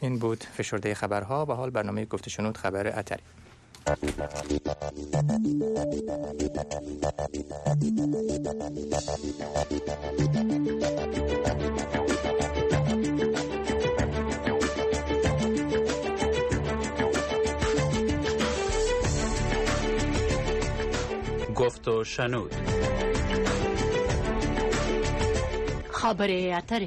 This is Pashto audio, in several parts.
این بود فشرده خبرها و حال برنامه گفت و شنود خبر اتری. گفت و شنود خبر اتری.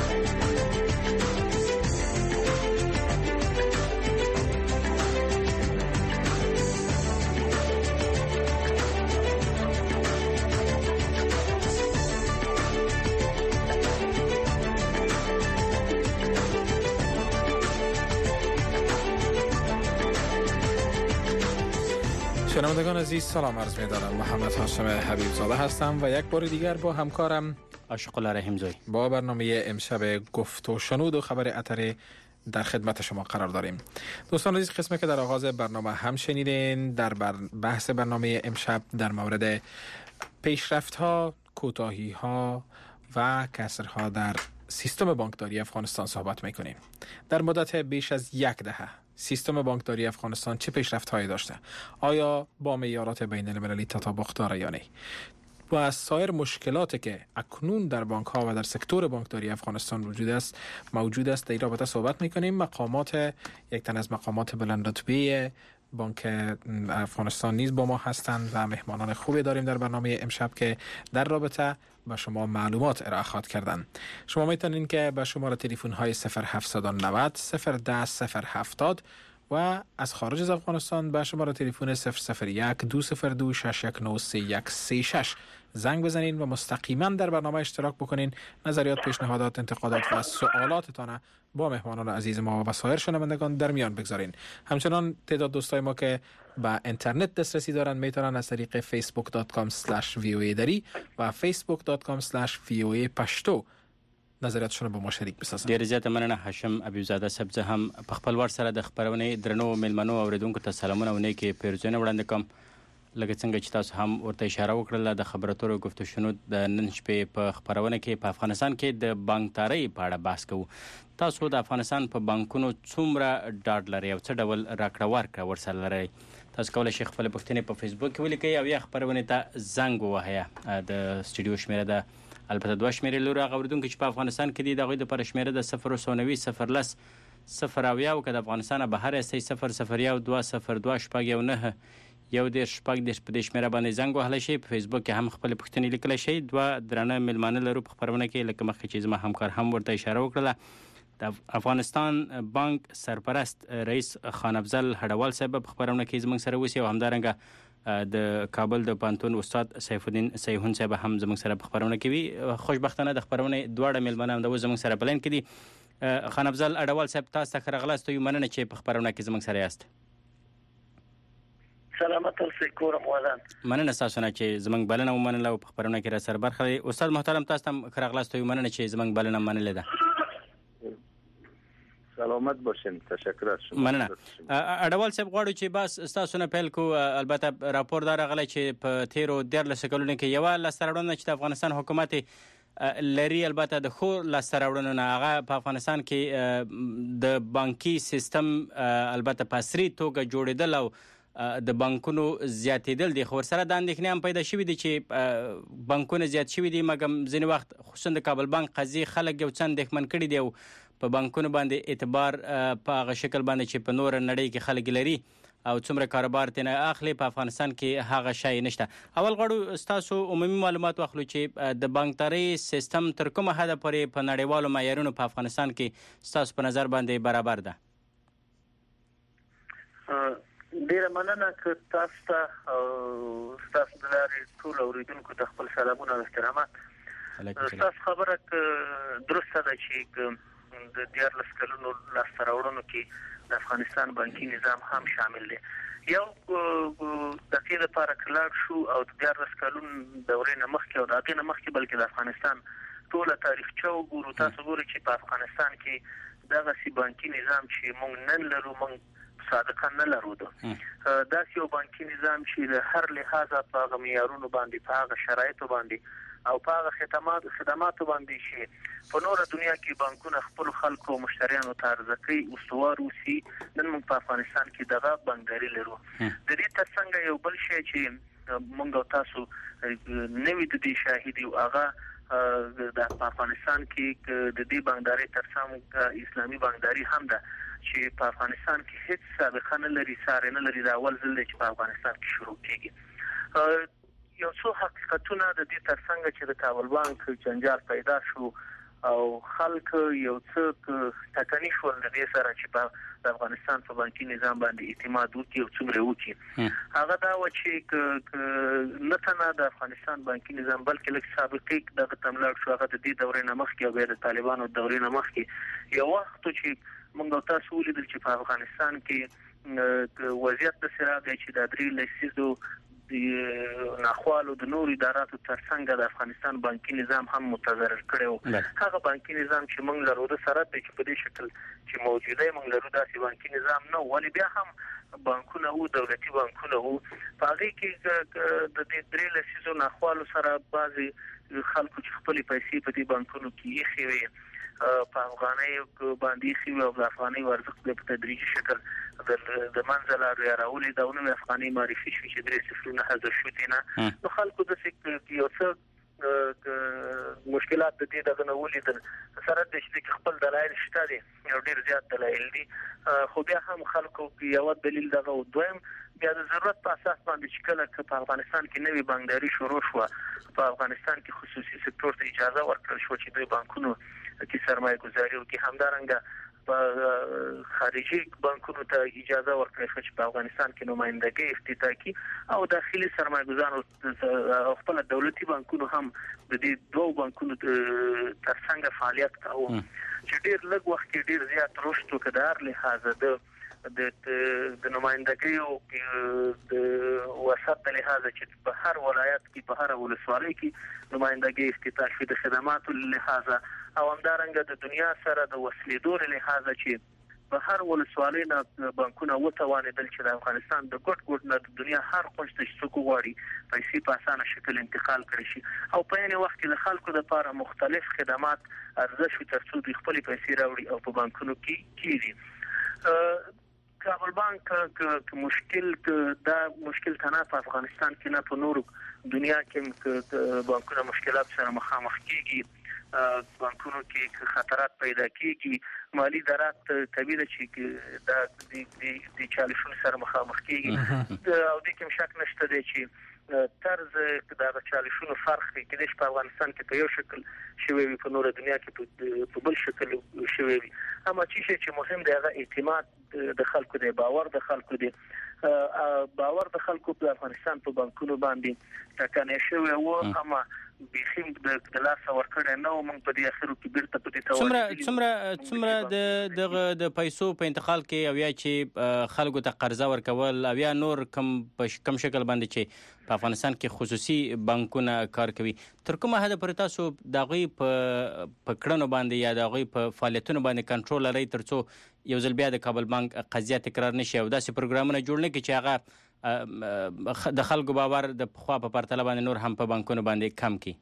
شنوندگان عزیز سلام عرض می‌دارم. محمد هاشم حبیب زاده هستم و یک بار دیگر با همکارم عاشق الله رحیم‌زایی با برنامه امشب گفت و شنود و خبر اتری در خدمت شما قرار داریم. دوستان عزیز، قسمی که در آغاز برنامه هم شنیدین در بحث برنامه امشب در مورد پیشرفت‌ها، کوتاهی‌ها و کسرها در سیستم بانکداری افغانستان صحبت می‌کنیم. در مدت بیش از یک دهه سیستم بانکداری افغانستان چه پیشرفت‌هایی داشته؟ آیا با معیارات بین‌المللی تطابق داره یا نه؟ و از سایر مشکلاتی که اکنون در بانک‌ها و در سکتور بانکداری افغانستان موجود است در این رابطه صحبت می‌کنیم. یک تن از مقامات بلند رتبه بانک افغانستان نیز با ما هستند و مهمانان خوبی داریم در برنامه امشب که در رابطه با شما معلومات ارائه خواهد کردن. شما میتونین که به شماره تلفن های 0790 010 070 و از خارج از افغانستان به شماره تلفن 001 202 619 3136 زنگ بزنین و مستقیما در برنامه اشتراک بکنین. نظریات، پیشنهادات، انتقادات و سوالاتتان با مهمانان عزیز ما و سایر شنوندگان در میان بگذارین. همچنان تعداد دوستای ما که با اینترنت دسترسی دارن میتونن از طریق facebook.com/voa دری و facebook.com/voa پشتو نظریاتشون رو با ما شریک بسازن. ډیر زیاته مننه هاشم حبیب زاده صاحب. زه هم په خپل ور سره د خبرونې درنو ملمنو اوریدونکو ته سلامونه او نیکې پیرزونه وړاندې کوم. لکه څنګه چې تاسو هم ورته اشاره وکړه د خبراتو گفت و شنود د نن شپې په خبرونه کې په افغانستان کې د بانکداري په اړه بحث کوو. تاسو د افغانستان په بانکونو څومره ډاډ لرئ او څه ډول راکړه ورکړه ورسره لرئ؟ تاسو کولی شئ خپل پوښتنې په فیسبوک کې ولیکئ او یا خبرونې ته زنګ ووهئ. د سټوډیو شمیره ده البته دوه شمیرې لرو. هغه اوریدونکو چې په افغانستان کې دي د هغوی دپاره شمیره د 090 010 0 او که د افغانستان بهر یاستئ 001 202 شپږ 19 په دې شمیره باندې زنګ وهلی شئ. په فیسبوک کې هم خپلې پوښتنې لیکلی شئ. دوه درانه مېلمانه لرو په خپرونه کې، لکه مخکې چې زما همکار هم ورته اشاره وکړله. د افغانستان بانک سرپرست رئیس خان افضل هډوال صاحب په خپرونه کې زموږ سره اوسي او همدارنګه د کابل د پانتون استاد سیف الدین سیحون صاحب هم زموږ سره په خبرونه کې وي. خوشبختانه د خبرونه دواړه مېلمانه هم د زموږ سره په لاین کې دي. خان افضل اډوال صاحب، تاسو ته ښه راغلاست. مننه چې په خبرونه کې زموږ سره یاست. سلامت اوسئ، کورم ودان. مننه تاسو نه چې زموږ بلنه ومنله او په خبرونه کې را سره برخه لرئ. استاد محترم، تاسو هم ښه راغلاست. مننه چې زموږ بلنه منلې ده. سلامت باشین. تشکر از شما. مننه. اډوال صاحب، غواړو چې بس تاسو نه پیل کو. البته راپور دا راغلی چې په تیرو 14 کلونو کې یوه لاسته راوړنه چې د افغانستان حکومت لري، البته د ښو لاسته راوړنو نه هغه په افغانستان کې د بانکي سیستم البته په عصري توګه جوړېدل او د بانکونو زیاتېدل دي. خو ورسره دا اندېښنې هم پیدا شوي دي چې بانکونه زیات شوي دي، مګر ځینې وخت خصوصا د کابل بانک قضیې خلک یو څه اندېښمن کړي دي او په بانکونو باندې اعتبار په هغه شکل باندې چې په نوره نړۍ کې خلک لري او څومره کاروبار ترې اخلي، په افغانستان کې هغه شی نشته. اول غواړو ستاسو عمومي معلومات واخلو چې د بانکدارۍ سیستم تر کومه حده پورې په نړیوالو معیارونو په افغانستان کې ستاسو په نظر باندې برابر ده؟ ډیره مننه که تاسو ته ستاسو د لارې ټول اوریدونکو ته خپل سلامونه او احترامات. ستاسو خبره درسته ده چې د 14 کلونو لاسته راوړنو کې د افغانستان بانکي نظام هم شامل دی. یو د دې لپاره کلاړ شو او د 14 کلونو دورې نه مخکې او د هغې نه مخکې بلکې د افغانستان ټوله تاریخچه وګورو، تاسو ګورئ چې په افغانستان کې دغسې بانکي نظام چې موږ نن لرو موږ صادقا نه لرو. داسې یو بانکي نظام چې له هر لحاظه په هغه معیارونو باندې، په هغه شرایطو باندې او په هغه خدماتو باندې چې په نور دنیا کې بانکونه خپل خلکو او مشتریانو ته ارزکي استوار وسی نن موږ په افغانستان کې دغه بانکداري لرو. د دې ترڅنګ یو بل شی چې موږ تاسو نوې د دې شاهد یو هغه د افغانستان کې د دې بانکداري ترڅنګ اسلامي بانکداري هم ده چې په افغانستان کې هیڅ سابقه نه لري، ساره نه لري، دا اول ځل دی چې په افغانستان کې شروع کیږي. یو څو حقیقتونه د دې ترڅنګ چې د کابل بانک جنجال پیدا شو او خلک یو څه ټکنی شول د دې سره چې په افغانستان په بانکي نظام باندې اعتماد وکړي او څومره وکړي، هغه دا و چې نه تنه د افغانستان بانکي نظام بلکې لکه سابقې دغه تملاړ شو، هغه د دې دورې نه مخکې او بیا د طالبانو دورې نه مخکې یو وخت چې موږ تاسو ولیدل چې په افغانستان کې وضعیت د سراغ چې د درې لسیزو د ناخوالو د نور اداراتو ترڅنګ د افغانستان بانکي نظام هم متضرر کړو. هغه بانکي نظام چې موږ لرو د سره د چې په دې شکل چې موجوده موږ لرو داسې بانکي نظام نه و، بیا هم بانکونه او دولتي بانکونه وو. په هغه کې د دې درې لسیزو ناخوالو سره بعضي خلکو چې خپل پیسې په دې بانکونو کې یې خوي په افغاني باندې خوي او د افغاني ارزښت په تدریجي شکل د منځله راولې دا نو افغاني معرفي شو چې درې صفرونه حذف شو دي نه، نو خلکو د یو څه مشکلات د دې دغه ولیدل سره د شته خپل دلایل شته دي، یو ډیر زیات دلایل دي، خو بیا هم خلکو یو دلیل دغه او دویم بیا د ضرورت په اساس باندې چې کله په افغانستان کې نوې بانکداري شروع شو، په افغانستان کې خصوصي سکتور ته اجازه ورکړل شو چې د بانکونو کې سرمایه گذاري او کې همدارنګه په خارجي بانکونو ته اجازه ورکړل شو چې په افغانستان کې نمائندګي افتتاح کړي او داخلي سرمایه گذارانو خپل دولتي بانکونو هم د دې دوه بانکونو ترڅنګ فعالیت کاوه چې ډیر لږ وخت کې ډیر زیات رشد وکړ لهدا د نمائندګۍ او د وسط لحاظ چې په هر ولایت کې په هر ولسوالۍ کې نمائندګۍ افتتاح شوه، د خدماتو لحاظ او همدارنګه د دنیا سره د وسلیدو لحاظ چې په هر ولسوالۍ نه بانکونه وتوانېدل چې د افغانستان د ګډ نه د دنیا هر خونج ته څوک غواړي پیسې په اسانه شکل انتقال کړي شي او په یوه وخت کې د خلکو لپاره مختلف خدمات ارزښت شي ترڅو د خپل پیسې راوړي او په بانکونو کې کیږي. کابل بانک مشکل تنه په افغانستان کې نه په نورو دنیا کې بانکونه مشکلات سره مخامخ کیږي، بانکونو کې خطرات پیدا کیږي، مالی درات طبيعي چې د چالشونو سره مخامخ کیږي او د کوم شک نشته دی چې طرز د چالشونو فرق کې د افغانستان کې په یو شکل شوی په نور دنیا کې په بل شکل شوی، اما چې مهم دی هغه اعتماد د خلکو دی، باور د خلکو دی، باور د خلکو په افغانستان په بانکونو باندې ټکنی شوی و، اما بخیم د لاس ورکړه نو موږ په دې اخرو کې بیرته په دې څومره د پیسو په انتقال کې او یا چې خلکو ته قرضه ورکول او یا نور کم شکل باندې چې په افغانستان کې خصوصي بانکونه کار کوي، تر کومه حد پورې تاسو د غوي په کړنو باندې یا د غوي په فعالیتونو باندې کنټرول لري ترڅو یو ځل بیا د کابل بانک قضیه تکرار نشي او داسې پروګرامونه جوړ نه کړي چې هغه د خلکو باور د خوا په پرتله باندې نور هم په بانکونو باندې کم کړي؟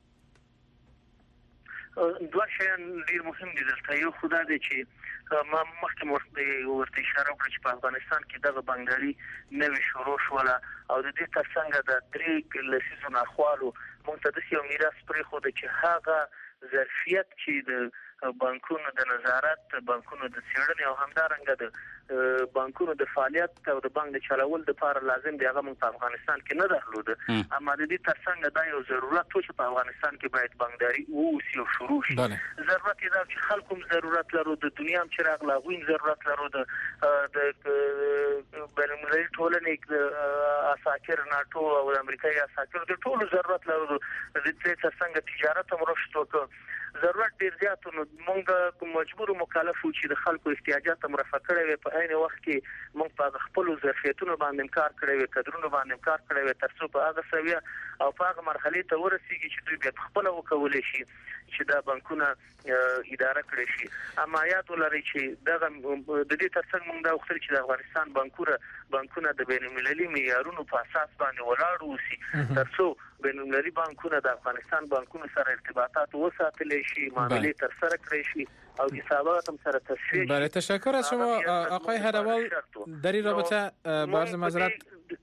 دوه شیان ډیر مهم دي دلته. یو خدا دی چې ما مخکې ورته اشاره وکړه چې په افغانستان کې دغه بانکداري نوې شروع شوله او د دې ترڅنګ د درې لسیزو ناخوالو موږ ته داسې یو میراث پرېښوده چې هغه ظرفیت چې د بانکونو د نظارت، بانکونو د څېړنې او همدارنګه د بانکونو د فعالیت او د بانک د چلول لپاره لازم دی هغه موږ په افغانستان کې نه درلوده، اما د دې ترڅنګ دا یو ضرورت و چې په افغانستان کې باید بانکداري واوسي او شروع شي. ضرورت دا چې خلکو ضرورت لرو، د دنیا هم چې راغله هغوی ضرورت لرو، د بینالمللي ټولنې د اساکر ناټو او د امریکایي اساکر د ټولو ضرورت لرو، د دې ترڅنګ تجارت هم رشد وکړ، ضرورت ډیر زیات نو موږ مجبور مکلف وو چې د خلکو احتیاجات مرفع کړي وي، په عین وخت کې موږ په خپل ظرفیتونو باندې کار کړی وي، کډرونو باندې کار کړی وي ترڅو په هغه سویه او په هغه مرحله ته ورسیږي چې دوی بیا خپل وکولای شي چې دا بانکونه اداره کړی شي. اما یاد ولرئ چې دغه د دې ترڅنګ موږ دا وختل چې د افغانستان بانکونه د بین المللي معیارونو په اساس باندې ولاړ اوسي ترڅو بین المللي بانکونه د افغانستان بانکونو سره ارتباطات وساتل شي، معاملې تر سره کړی شي او حسابات هم سره تصفیه شي. بله، تشکر از شما آقای هدوال. در این رابطه عرض معذرت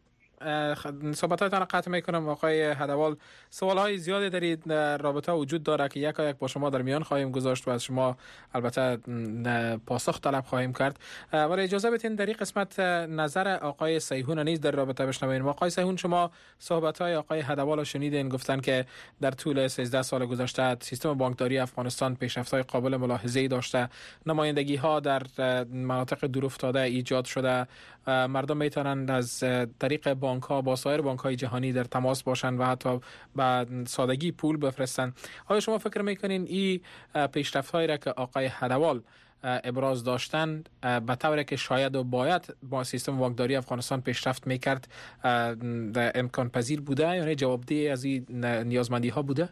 صحبتاتان قطع میکنم آقای هدوال. سوالهای زیادی در این رابطه وجود داره که یک با شما در میان خواهیم گذاشت و از شما البته پاسخ طلب خواهیم کرد، ولی اجازه بدین در این قسمت نظر آقای سیحون نیز در رابطه بشنویم. آقای سیحون، شما صحبت‌های آقای هدوال رو شنیدین، گفتن که در طول 13 سال گذشته سیستم بانکداری افغانستان پیشرفت‌های قابل ملاحظه‌ای داشته، نمایندگی‌ها در مناطق دورافتاده ایجاد شده، مردم میتونند از طریق بانک‌ها با سایر بانک‌های جهانی در تماس باشند و حتی با سادگی پول بفرستند. آیا شما فکر میکنین این پیشرفت‌هایی را که آقای هدوال ابراز داشتند به طوری که شاید و باید با سیستم بانکداری افغانستان پیشرفت میکرد امکان پذیر بوده، یعنی جوابدهی از این نیازمندی‌ها بوده؟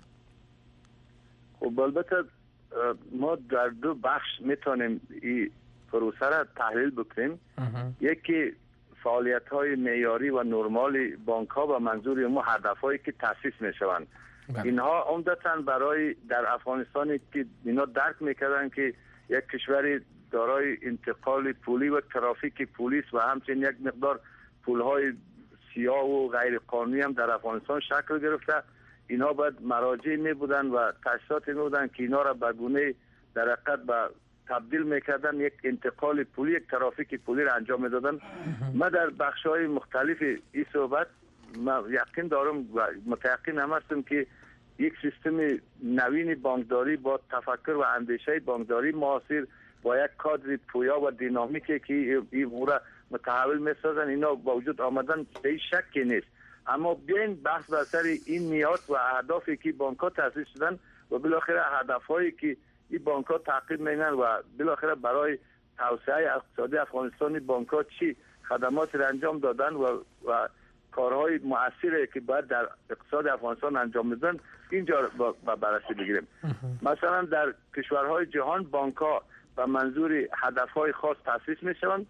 خب البته ما در دو بخش میتونیم این پروسه را تحلیل بکنیم. یکی فعالیت‌های معیاری و نرمال بانک‌ها و منظور ما هدف‌هایی که تأسیس می‌شوند. اینها عمدتاً برای در افغانستان که اینا درک می‌کردن که یک کشوری دارای انتقال پولی و ترافیک پولی و همچنین یک مقدار پول‌های سیاه و غیر قانونی هم در افغانستان شکل گرفته. اینا باید مراجع می‌بودن و تأسیسات می‌بودن که اینا را به گونه در حقیقت به تبدیل میکردن یک انتقال پولی، یک ترافیک پولی را انجام میدادن. ما در بخش‌های مختلف این صحبت ما یقین دارم و متيقن هم هستم که یک سیستم نوین بانکداری با تفکر و اندیشه بانکداری معاصر با یک کادر پویا و دینامیکی که این را متحول میسازن، اینا با وجود آمدن به شکی نیست. اما بیاین بحث بر سر این نیات و اهدافی که بانک‌ها تأسیس شدن و بالاخره هدف‌هایی که این بانک‌ها تعقیب می‌کنن و بالاخره برای توسعه اقتصادی افغانستان بانک‌ها چی خدمات را انجام دادن و کارهای مؤثری که باید در اقتصاد افغانستان انجام بدن، اینجا با بررسی بگیریم. مثلا در کشورهای جهان بانک‌ها به منظور هدف‌های خاص تأسیس می‌شوند،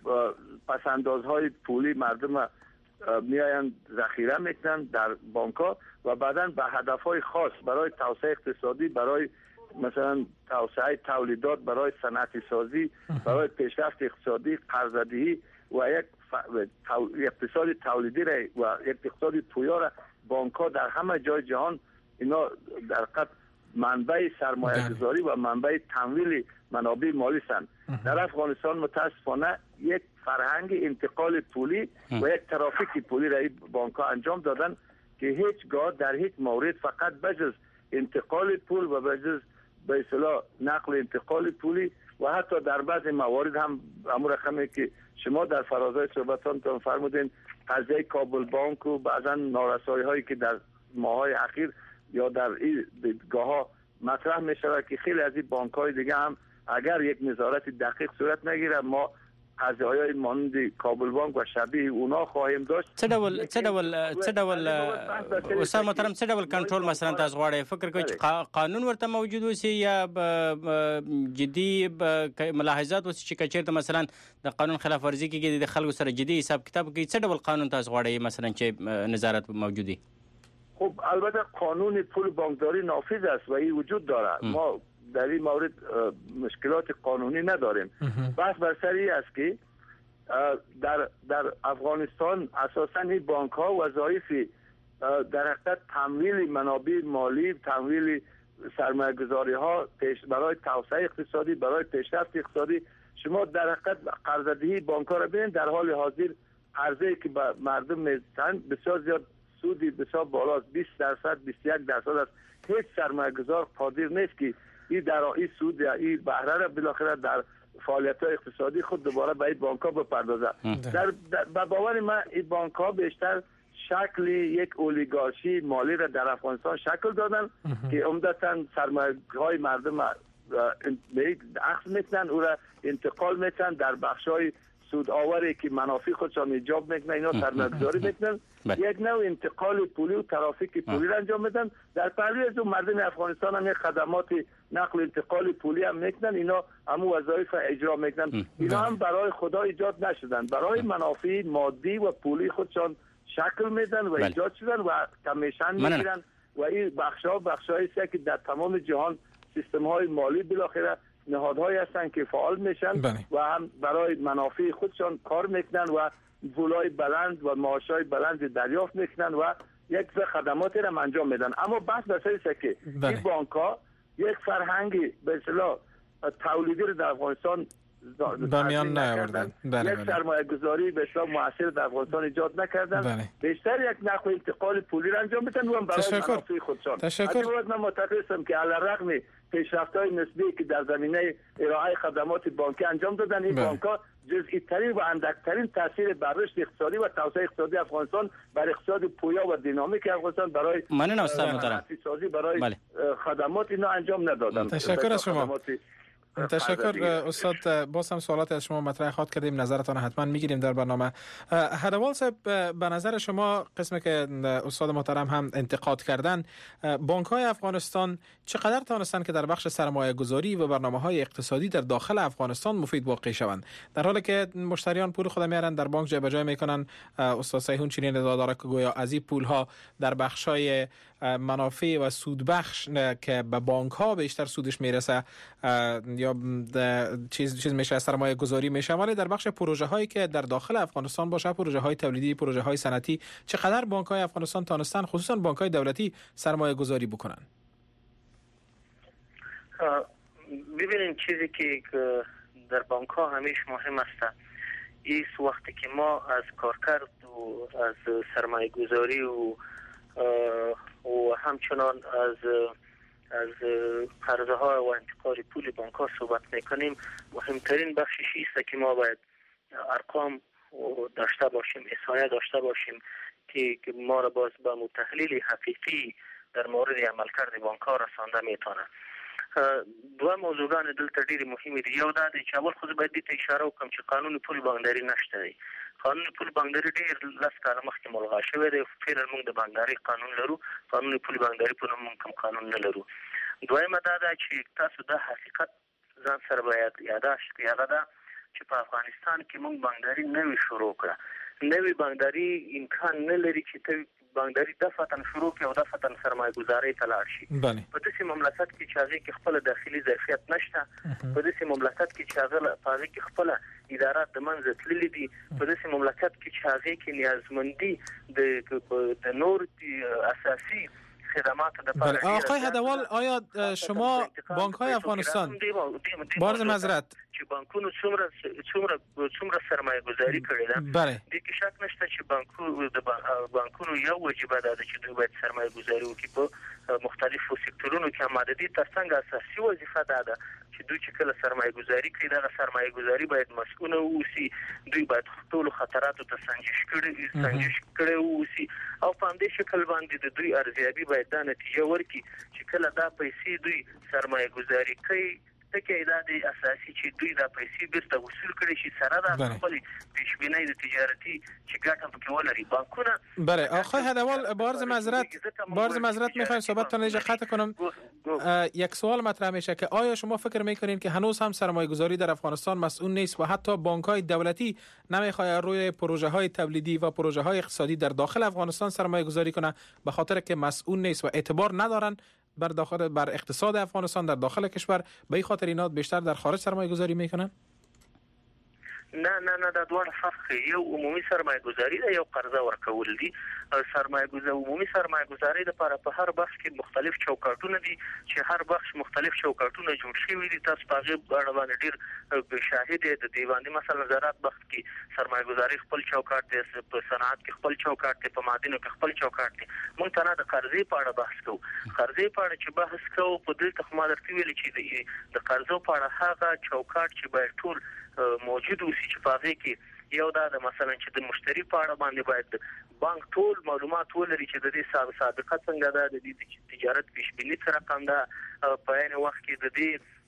پس‌اندازهای پولی مردم میآیند ذخیره میکنن در بانک‌ها و بعداً به هدف‌های خاص برای توسعه اقتصادی، برای مثلا توسعه تولیدات، برای صنعتی سازی، برای پیشرفت اقتصادی، قرض‌دهی و یک اقتصاد تولیدی و یک اقتصاد پویا را بانک‌ها در همه جای جهان اینا در حقیقت منبع سرمایه‌گذاری و منبع تمویل منابع مالی هستند. در افغانستان متاسفانه یک فرهنگ انتقال پولی و یک ترافیک پولی را بانک‌ها انجام دادن که هیچگاه در هیچ مورد فقط بجز انتقال پول و بجز به اصطلاح نقل انتقال پولی و حتی در بعضی موارد هم امور رقمی که شما در فرازهای صحبتانتون فرمودین، قضیه کابل بانک و بعضا نارسایی هایی که در ماهای اخیر یا در این دیدگاه‌ها مطرح می شود که خیلی از این بانک های دیگه هم اگر یک نظارت دقیق صورت نگیره ما قضایای مانند کابل بانک و شبیه اونا خواهیم داشت. څه ډول استاد محترم څه ډول کنټرول مثلا تاسو غواړئ؟ فکر کوئ چې قانون ورته موجود وي یا جدي ملاحظات وسی چې کچېرته مثلا د قانون خلاف ورزي کېږي د خلکو سره جدي حساب کتاب کوي؟ څه ډول قانون تاسو غواړئ مثلا چې نظارت موجودي؟ خب البته قانون پول بانکداری نافذ است و این وجود داره. ما در این مورد مشکلات قانونی نداریم. بحث بر سر این است که در افغانستان اساساً این بانک ها وظایف در حقیقت تمویل منابع مالی، تمویل سرمایه گذاری ها برای توسعه اقتصادی، برای پیشرفت اقتصادی. شما در حقیقت قرض‌دهی بانک ها را ببینید، در حال حاضر قرضی که به مردم میدن بسیار زیاد سودی بسیار بالاست، 20%، 21% است. هیچ سرمایه گذار قادر نیست که این در این سود یا این بهره را بالاخره در فعالیت‌های اقتصادی خود دوباره به این بانک‌ها بپردازه. در باور من این بانک‌ها بیشتر شکل یک اولیگارشی مالی را در افغانستان شکل دادن که عمدتاً سرمایه‌های مردم به اخذ می‌کنن، او را انتقال می‌کنن در بخش‌های سود آوری که منافع خودشان ایجاب میکنن اینا سرمایه‌گذاری میکنن. یک نوع انتقال پولی و ترافیک پولی را انجام میدن. در پهلوی از مردم افغانستان هم یک خدمات نقل و انتقال پولی هم میکنن. اینا هم وظایف اجرا میکنن. اینا هم برای خدا ایجاد نشدن، برای منافع مادی و پولی خودشان شکل میدن و ایجاد شدن و کمیشن میگیرن و این بخش‌هایی است که در تمام جهان سیستم‌های مالی بالاخره نهادهایی هستند که فعال میشن و هم برای منافع خودشان کار میکنن و پولای بلند و معاشای بلند دریافت میکنن و یک خدماتی را انجام میدن. اما بحث بسیاری است که این بانک‌ها یک فرهنگی به اصطلاح تولیدی رو در افغانستان میان نیاوردن، یک سرمایه گذاری به اصطلاح مؤثر در افغانستان ایجاد نکردن. بیشتر یک نقل و انتقال پولی را انجام میدن و هم برای منافع خودشان. تشکر. من معتقدم که علیرغم پیشرفت‌های نسبی که در زمینه ارائه خدمات بانکی انجام دادن، این بانک‌ها جزئی ترین و اندکترین تاثیر بر رشد اقتصادی و توسعه اقتصادی افغانستان، بر اقتصاد پویا و دینامیک افغانستان، برای اقتصادی، برای خدمات اینا انجام ندادن. تشکر از شما. تشکر استاد. باز هم سوالات از شما مطرح خواهد کردیم، نظرتان حتما میگیریم در برنامه. هدوال صاحب، به نظر شما قسمی که استاد محترم هم انتقاد کردن، بانک‌های افغانستان چقدر توانستند که در بخش سرمایه گذاری و برنامه‌های اقتصادی در داخل افغانستان مفید واقع شوند، در حالی که مشتریان پول خود میارن در بانک جابجا میکنن؟ استاد سیهون چنین ادعا داره که گویا از این پول‌ها در بخش‌های منافع و سود بخش که به بانک‌ها بیشتر سودش میرسه یا چیز میشه، سرمایه گذاری میشه، ولی در بخش پروژه هایی که در داخل افغانستان باشه، پروژه های تولیدی، پروژه های صنعتی، چقدر بانک های افغانستان تانستن خصوصا بانک های دولتی سرمایه گذاری بکنن؟ ببینید چیزی که در بانک ها همیشه مهم است، این وقتی که ما از کارکرد و از سرمایه گذاری و همچنان از قرضه ها و انتقال پول بانک ها صحبت میکنیم، مهمترین بخشش است که ما باید ارقام داشته باشیم، احصایه داشته باشیم که ما را باز به تحلیل حقیقی در مورد عملکرد بانک ها رسانده میتونه. دو موضوعان دلته ډېر مهمه دي. یو دا دی چې اول خو باید دې ته اشاره وکړم چې قانون پول بانکداري نشته دی. قانون پول بانکداري ډېر 10 کاله مخکې ملغا شوی دی. فعلا موږ د بانکداري قانون لرو، قانون پول بانکداري په نوم موږ کوم قانون نه لرو. دویمه دا ده چې تاسو د حقیقت ځان سره باید یاداشت کړئ، هغه ده چې په افغانستان کې موږ بانکداري نوې شروع کړه. نوې بانکداري امکان نه لري چې ته بانکداري دفعتاً شروع کړي او دفعتاً سرمایه گذاري ته لاړ شي. په داسې مملکت کې چې هغې کې خپل داخلي ظرفیت نشته، په داسې مملکت کې چې هغې کې خپل ادارات د منځه تللي دي، په داسې مملکت کې چې هغې کې نیازمندي د نور اساسي خدمات بله. آقای هدوال، آیا شما بانک های افغانستان بارز معذرت چې بانکونو څومره سرمایه گذاری کړې ده، بله، د کې شک نشته چې بانکونو یو وجیبه ده چې دوی باید سرمایه گذاری وکړي په مختلفو سکتورونو کې. هم د دې ترڅنګ اساسي وظیفه ده چې دوی چې کله سرمایه گذاری کوي، دغه سرمایه گذاری باید مسؤل اوسي، دوی باید ټول خطراتو ته سنجش کړي اوسي او په همدې شکل باندې د دوی ارزیابي باید دا نتیجه ورکړي چې کله دا پیسې دوی سرمایه گذاری کوي، تکه دا د اساسي چې دوی دا پیسې بیرته وصول کړي شي سره د خپل پیشبینی د تجارتي چې ګټه پکې ولري بانکونه. بله. آقای هدوال، بارز معذرت میخوایم صحبتتون رو قطع کنم. یک سوال مطرح میشه که آیا شما فکر میکنین که هنوز هم سرمایه گذاری در افغانستان مسئول نیست و حتی بانک های دولتی نمیخواد روی پروژه های تولیدی و پروژه های اقتصادی در داخل افغانستان سرمایه گذاری کنه به خاطر که مسئول نیست و اعتبار ندارن بر اقتصاد افغانستان در داخل کشور، به این خاطر اینا بیشتر در خارج سرمایه گذاری میکنن؟ نه دا دوه فرق، یو عمومي سرمایه گذاری ده، یو قرضه ورکول دي. عمومي سرمایه گذاری لپاره په هر بخش کې مختلف چوکاټونه دي چې هر بخش مختلف چوکاټونه جوړ شوي دي. تاسو په هغه اړه باندې ډیر شاهد د دې باندې. مثلا زراعت بخش کې سرمایه گذاری خپل چوکاټ دی، په صنعت کې خپل چوکاټ دی، په معادنو کې خپل چوکاټ دی. موږ ته نه د قرضې په اړه بحث کوو. قرضې په اړه چې بحث کوو، په دې ته ما درته ویل چې د قرضو په اړه هغه چوکاټ چې باید ټول موجود اوسي چې په هغې کې یو دا د مثلا چې د مشتری په اړه باندې باید بانک ټول معلومات ولري چې د دې سابقه څنګه ده، د دې تجارت پیشبیني څه رقم ده، په عین وخت کې د دې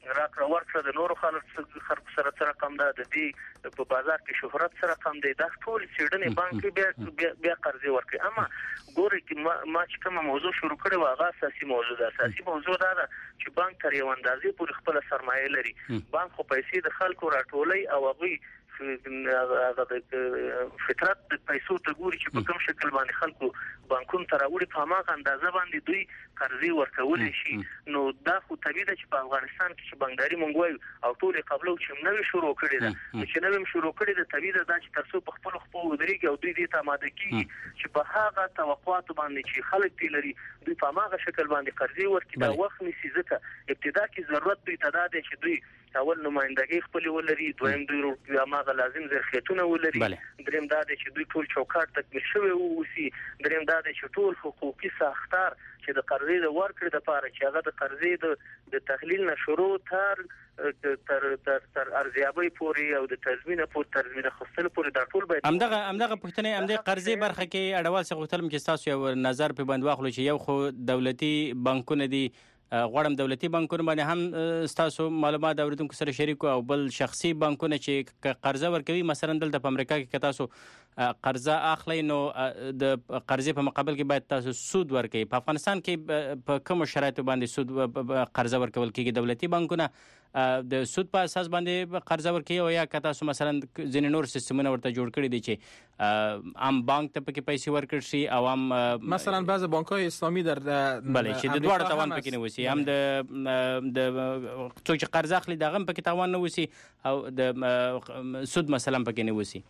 راکړه ورکړه د نورو خلکو سره سره کم ده، د دې په بازار کې شهرت سره کم دی، دا ټول څېړنې بانک بیا قرضې ورکړي. اما ګورئ چې ما چې کومه موضوع شروع کړې وه هغه اساسي موضوع ده. اساسي موضوع دا ده چې بانک تر یو اندازې پورې خپله سرمایه لري. بانک خو پیسې د خلکو راټولوي او هغوی هغه د فطرت د پیسو ته ګوري چې په کوم شکل باندې خلکو بانکونو ته راوړي، په هماغه اندازه باندې دوی قرضې ورکولی شي. نو دا خو طبیعي ده چې په افغانستان کې چې بانکداري مونږ وایو او ټول یې قبلو چې نوې شروع کړې ده، چې نوې شروع کړې ده، طبیعي ده دا چې تر څو په خپلو خپو ودرېږي او دوی دې ته اماده کېږي چې په هغه توقعاتو باندې چې خلک دې لري دوی په هماغه شکل باندې قرضې ورکړي. دا وخت نیسي، ځکه ابتدا کې ضرورت دوی ته دا دی چې دوی اول نمائندګي خپل ولري، دویم دوی هماغه لازم ظرفیتونه ولري، دریم دا دی چې دوی ټول چوکاټ تکمیل شوی اوسي، دریم دا دی چې ټول حقوقي ساختار چې د قرضې د ورکړې لپاره چې هغه د قرضې د تحلیل نه شروع تر ارزیابۍ پورې او د تضمین اخیستلو پورې دا ټول باید همدغه پوښتنې همدغه قرضې برخه کې اړوال څه غوښتلم چې ستاسو یو نظر په باندې واخلو چې یو خو دولتي بانکونه دي، غواړم دولتي بانکونه باندې هم ستاسو معلومات د اوریدونکو سره شریک او بل شخصي بانکونه چې قرضه ورکوي. مثلا دلته په امریکا کې که تاسو قرضه اخلئ نو د قرضې په مقابل کې باید تاسو سود ورکوي. په افغانستان کې په کومو شرایطو باندې سود قرضه ورکول کېږي؟ دولتي بانکونه د سود په اساس باندې قرضه ورکوي او یا که تاسو مثلا ځینې نور سیستمونه ورته جوړ کړي دي چې عام بانک ته پکې پیسې ورکړل شي او هم مثلا بعض بانک‌های اسلامی در بله چې د دواړو توان پکې نه وسی، هم د څوک چې قرض اخلي د هغه پکې توان نه وسی او د سود مثلا پکې نه وسی.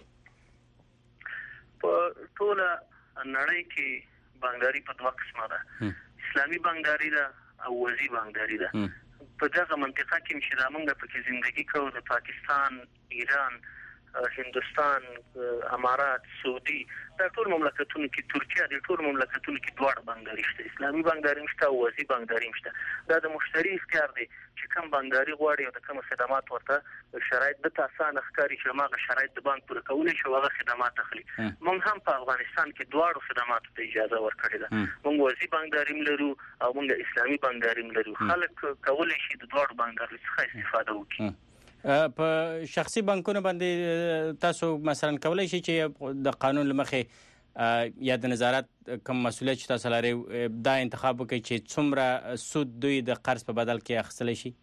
په ټوله نړۍ کې بانکداري په دوه قسمه ده، اسلامي بانکداري ده او وضعي بانکداري ده. په دغه منطقه کې چې موږ پکې ژوندۍ کوو د پاکستان، ایران، هندوستان، امارات، سعودي، دا ټول مملکتونو کې، ترکیه، د ټول مملکتونو کې دواړه بانکداري شته، اسلامي بانکداري شته او وضعي بانکداري شته. دا د مشتری اختیار دی چې کوم بانکداري غواړي او د کوم خدمات ورته شرایط د اسانه ښکاري چې هغه شرایط د بانک پوره کولی شي او هغه خدمات اخلي. موږ هم په افغانستان کې دواړو خدماتو ته اجازه ورکړې ده. موږ وضعي بانکداري لرو او موږ اسلامي بانکداري لرو. خلک کولی شي د دواړو بانکداري څخه استفاده وکړي. په شخصي بانکونو باندې تاسو مثلا کولای شئ چې د قانون لمخې یا د نظارت کوم مسؤلیت چې تاسو لرئ دا انتخاب وکړئ چې څومره سود دوی د قرض په بدل کې اخیستلی شي؟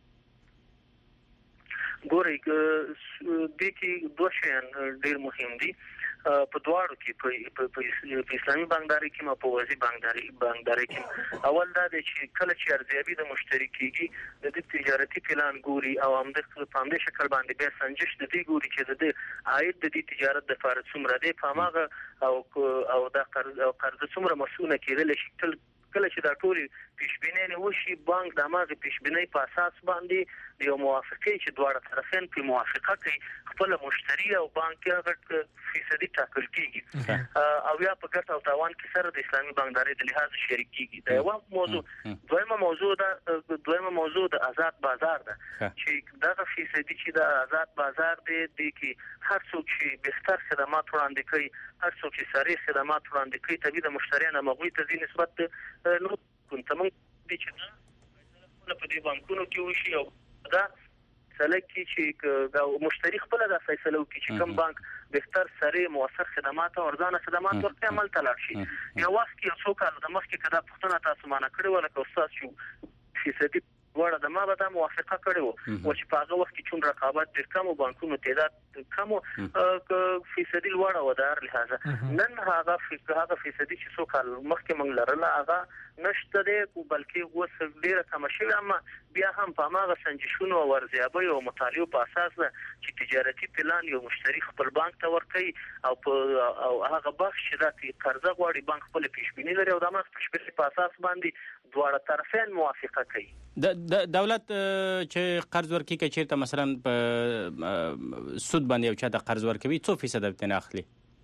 ګورئ دې کې دوه شیان ډېر مهم دي. په دواړو کې په اسلامي بانکداري کې او په وضعي بانکداري کې اول دا دی چې کله چې ارزیابي د مشتری کېږي د دې تجارتي پلان ګوري او همدغه په همدې شکل باندې بیا سنجش د دې ګوري چې د دې عاید د دې تجارت د لپاره څومره دی، په هماغه او دا قرض څومره مسؤونه کېدلی شي. کله چې دا ټول پیشبینۍ وشي بانک د هماغه پیشبینۍ په اساس باندې د یو موافقې چې دواړه طرفین په موافقه کوي خپل مشتری او بانک هغه فیصدي ټاکل کېږي او یا په ګټه او تاوان کې سره د اسلامي بانکداري د لحاظ شریک کېږي. دا یو موضوع. دویمه موضوع د آزاد بازار ده چې دغه فیصدي چې د آزاد بازار دی د کې هر څوک چې بهتر خدمات وړاندې کوي، هر څوک چې سریع خدمات وړاندې کوي، طبیعي د مشتریانو مغوی ته ځي نسبت نو کوم تمام دي چې په دې بانکونو کې وشي او دا سلکه چې دا مشتری خپل د فیصله وکړي چې کوم بانک بهتر سریع موثر خدمات او ارزانه خدمات ورته عمل تلاړ شي. یو وخت کې څو کال د مخکې کدا پښتنه تاسو مانه کړی ولا که استاد شو فیصدي وړه د ما به دا موافقه کړو او چې په هغه وخت کې چون رقابت ډېر کم او بانکونو تعداد کم فیصدي لوړه و د هر لحاظه. نن هغه فیصدي چې څو کال مخکې موږ لرله هغه نشته دی بلکې اوس ډېره کمه شوې، اما بیا هم په هماغه سنجشونو او ارزیابیو او مطالعو په اساس ده چې تجارتي پلان یو مشتری خپل بانک ته ورکوي او هغه بخش چې دا قرضه غواړي بانک خپل پیشبیني لري او د هماغه پیشبیني په اساس باندې دواړه طرفین موافقه کوي. د دولت چې قرض ورکوي که چېرته مثلا په سود باندې یو چا ته قرض ورکوي څو فیصده ورته اخلي؟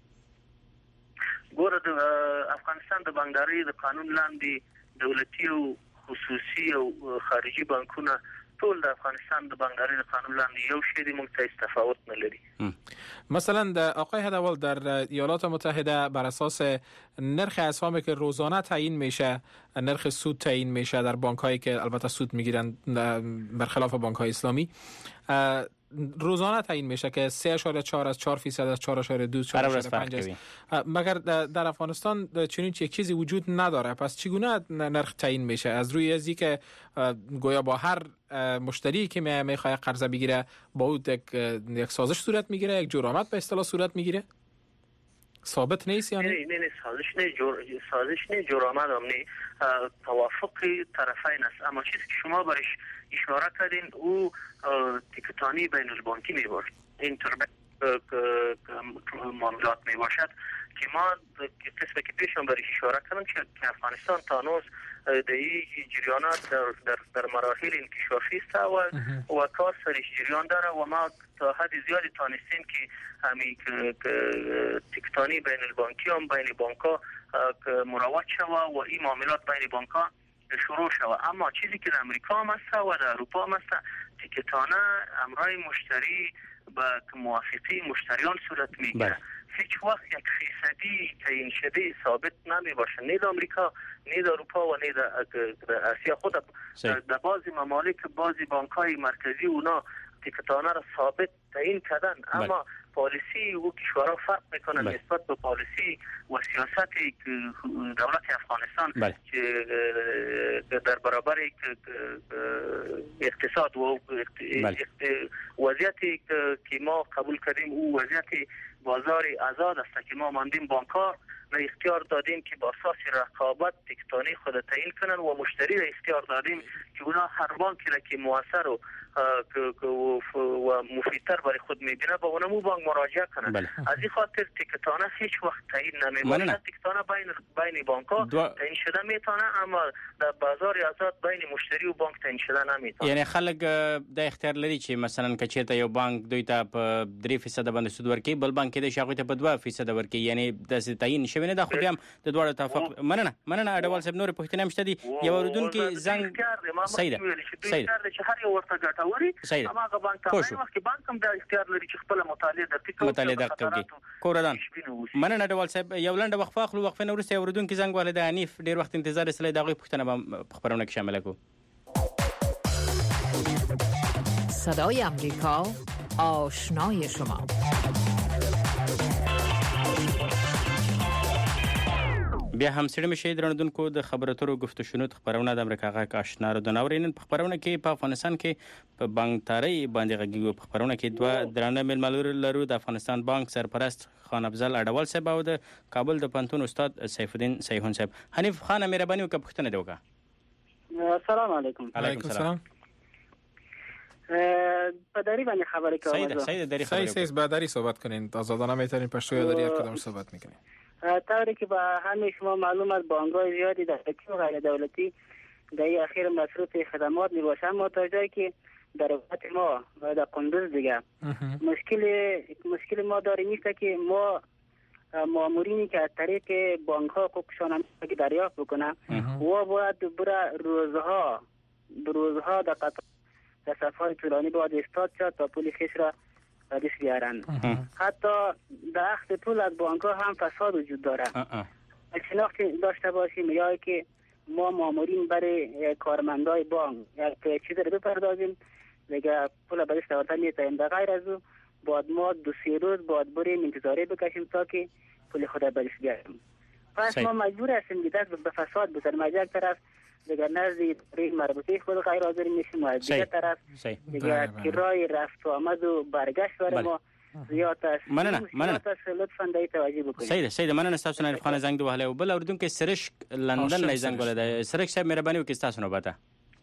ګوره د افغانستان د بانکداري د قانون لاندې دولتي او خصوصي او خارجي بانکونه ټول د افغانستان د بانکداري قانون لاندې یو شی دی، موږ ته تفاوت نه لري. مثلا آقای هدوال در ایالات متحده بر اساس نرخ اسهامی که روزانه تعیین میشه، نرخ سود تعیین میشه در بانک‌هایی که البته سود میگیرن برخلاف بانک‌های اسلامی، روزانه تعیین میشه که 3.4 از 4% از 4.2 4.5 است. مگر در افغانستان چنین چیزی وجود نداره. پس چگونه نرخ تعیین میشه؟ از روی ازی که گویا با هر مشتری که میخواد قرضه بگیره با او یک سازش صورت میگیره، یک جرامت به اصطلاح صورت میگیره؟ ثابت نیست یعنی؟ نه سازش نه جرامت هم نه، توافق طرفین است. اما چیزی که شما برش اشاره کردین او تکتانی بین البانکی می باشد، اینتربنک معاملات می باشد که ما قسمه که پیشم برش اشاره کردم که افغانستان تانوز در این جریانات در مراحل انکشافی است و کار سرش جریان داره و ما تا حد زیادی تانستیم که همین تکتانی بین البانکی هم بین بانک‌ها مروج شود و این معاملات بین بانک‌ها شروع شود. اما چیزی که در امریکا هم است و در اروپا هم است، تکتانه امرای مشتری با موافقی مشتریان صورت میگیره. هیچ وقت یک فیصدی تعیین شده ثابت نمی باشه، نه در امریکا نه در اروپا و نه در آسیا. خود در بعضی ممالک بعضی بانک‌های مرکزی اونا تکتانه را ثابت تعیین کردن، اما پالیسی او کشورها فرق میکنن نسبت به پالیسی و سیاست دولت افغانستان که در برابر اقتصاد و وضعیتی که ما قبول کردیم او وضعیت بازار آزاد است که ما ماندیم بانک‌ها و اختیار دادیم که با اساس رقابت تکتانی خود تعیین کنن و مشتری را اختیار دادیم که اونا هر بانکی را که موثر و مفیدتر برای خود میبینه با اونمو بانک مراجعه کنن. از این خاطر تکتانه هیچ وقت تعیین نمیباشه. تکتانه بین بانک‌ها تعیین شده میتونه، اما در بازار آزاد بین مشتری و بانک تعیین شده نمیتونه. یعنی خلک د اختیار لري چې مثلا که چیرته یو بانک دوی ته په 3% باندې سود ورکړي، بل بانک د شاغوی ته په 2% ورکړي، یعنی د تعیین شوی نه د خو هم د دوړو توافق. مننه اډوال صاحب، نور پوښتنه هم شته دي. یو اوردونکو زنګ صحیح ده چې هر یو ورته ګټوري، اما هغه بانک ته وخت بانک هم د اختیار لري چې خپل مطالعه درکړي. کوردان مننه اډوال صاحب، یو لنډه وقفه اخلو. وقفه نو ورسته اوردونکو زنګ والد حنیف ډیر وخت انتظار سره دغه پوښتنه به خبرونه کې شامل کو. صدای امریکا، آشنای شما. بیا هم سړی مشه درندونکو د خبراتو گفت و شنود خبرونه د امریکا غاک آشنا رو دناورین په خبرونه کې په افغانستان کې په بانکداري باندې غږیږي. په خبرونه کې دوه درانه ململور لرو د افغانستان بانک سرپرست خان افضل اډوال صاحب او د کابل د پانتون استاد سیف الدین سیحون صاحب. حنیف خان مهرباني وکړه پوښتنه دی وکړه. السلام علیکم. علیکم السلام. په دری باندې خبرې کوم. صحیح دری خبرې. صحیح با دری صحبت کنین. آزادانه میتونین پشتو یا دری کدام صحبت میکنین. طوری که با همه شما معلوم است بانک‌های زیادی دولتی و غیر دولتی در این اخیر مصروف خدمات میباشند، اما تا جایی که در وقت ما و در قندوز دیگه مشکل ما داریم نیست که ما مامورینی که از طریق بانک‌ها حقوقشان که دریافت بکنن و باید برای روزها در قطار در صفحات طولانی باید استاد شد تا پول خیش را ردیش بیارن. حتی در اخذ پول از بانک ها هم فساد وجود داره. شناخت داشته باشیم یا که ما مامورین برای کارمندای بانک یک چیز رو بپردازیم دیگه پول برش دواتر نیتاییم. در غیر از او باید ما 2-3 روز باید بریم انتظاری بکشیم تا که پول خود برش بیاریم. پس ما مجبور هستیم که دست به فساد بزنیم. از یک طرف دیگر نزدی مربوطه خود غیر حاضر میشیم و از دیگر طرف دیگر کرای رفت و آمد و برگشت برای ما زیاد است. مننه لطفا دای توجه بکنید. سید مننه تاسو نه خانه زنګ دی وهله او بل اوردونکو سرش لندن نه زنګ ولا سرش صاحب مهرباني وکړئ تاسو نو باته.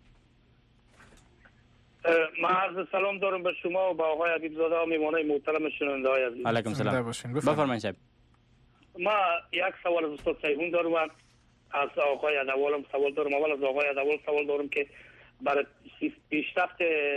ما عرض سلام دارم به شما و با آقای حبیبزاده و میمانای محترم شنونده های عزیز. علیکم سلام. بفرمایید صاحب. ما یک سوال از استاد سیحون دارم و از آقای ادوالم سوال دارم. اول از آقای ادوال سوال دارم که برای پیشرفت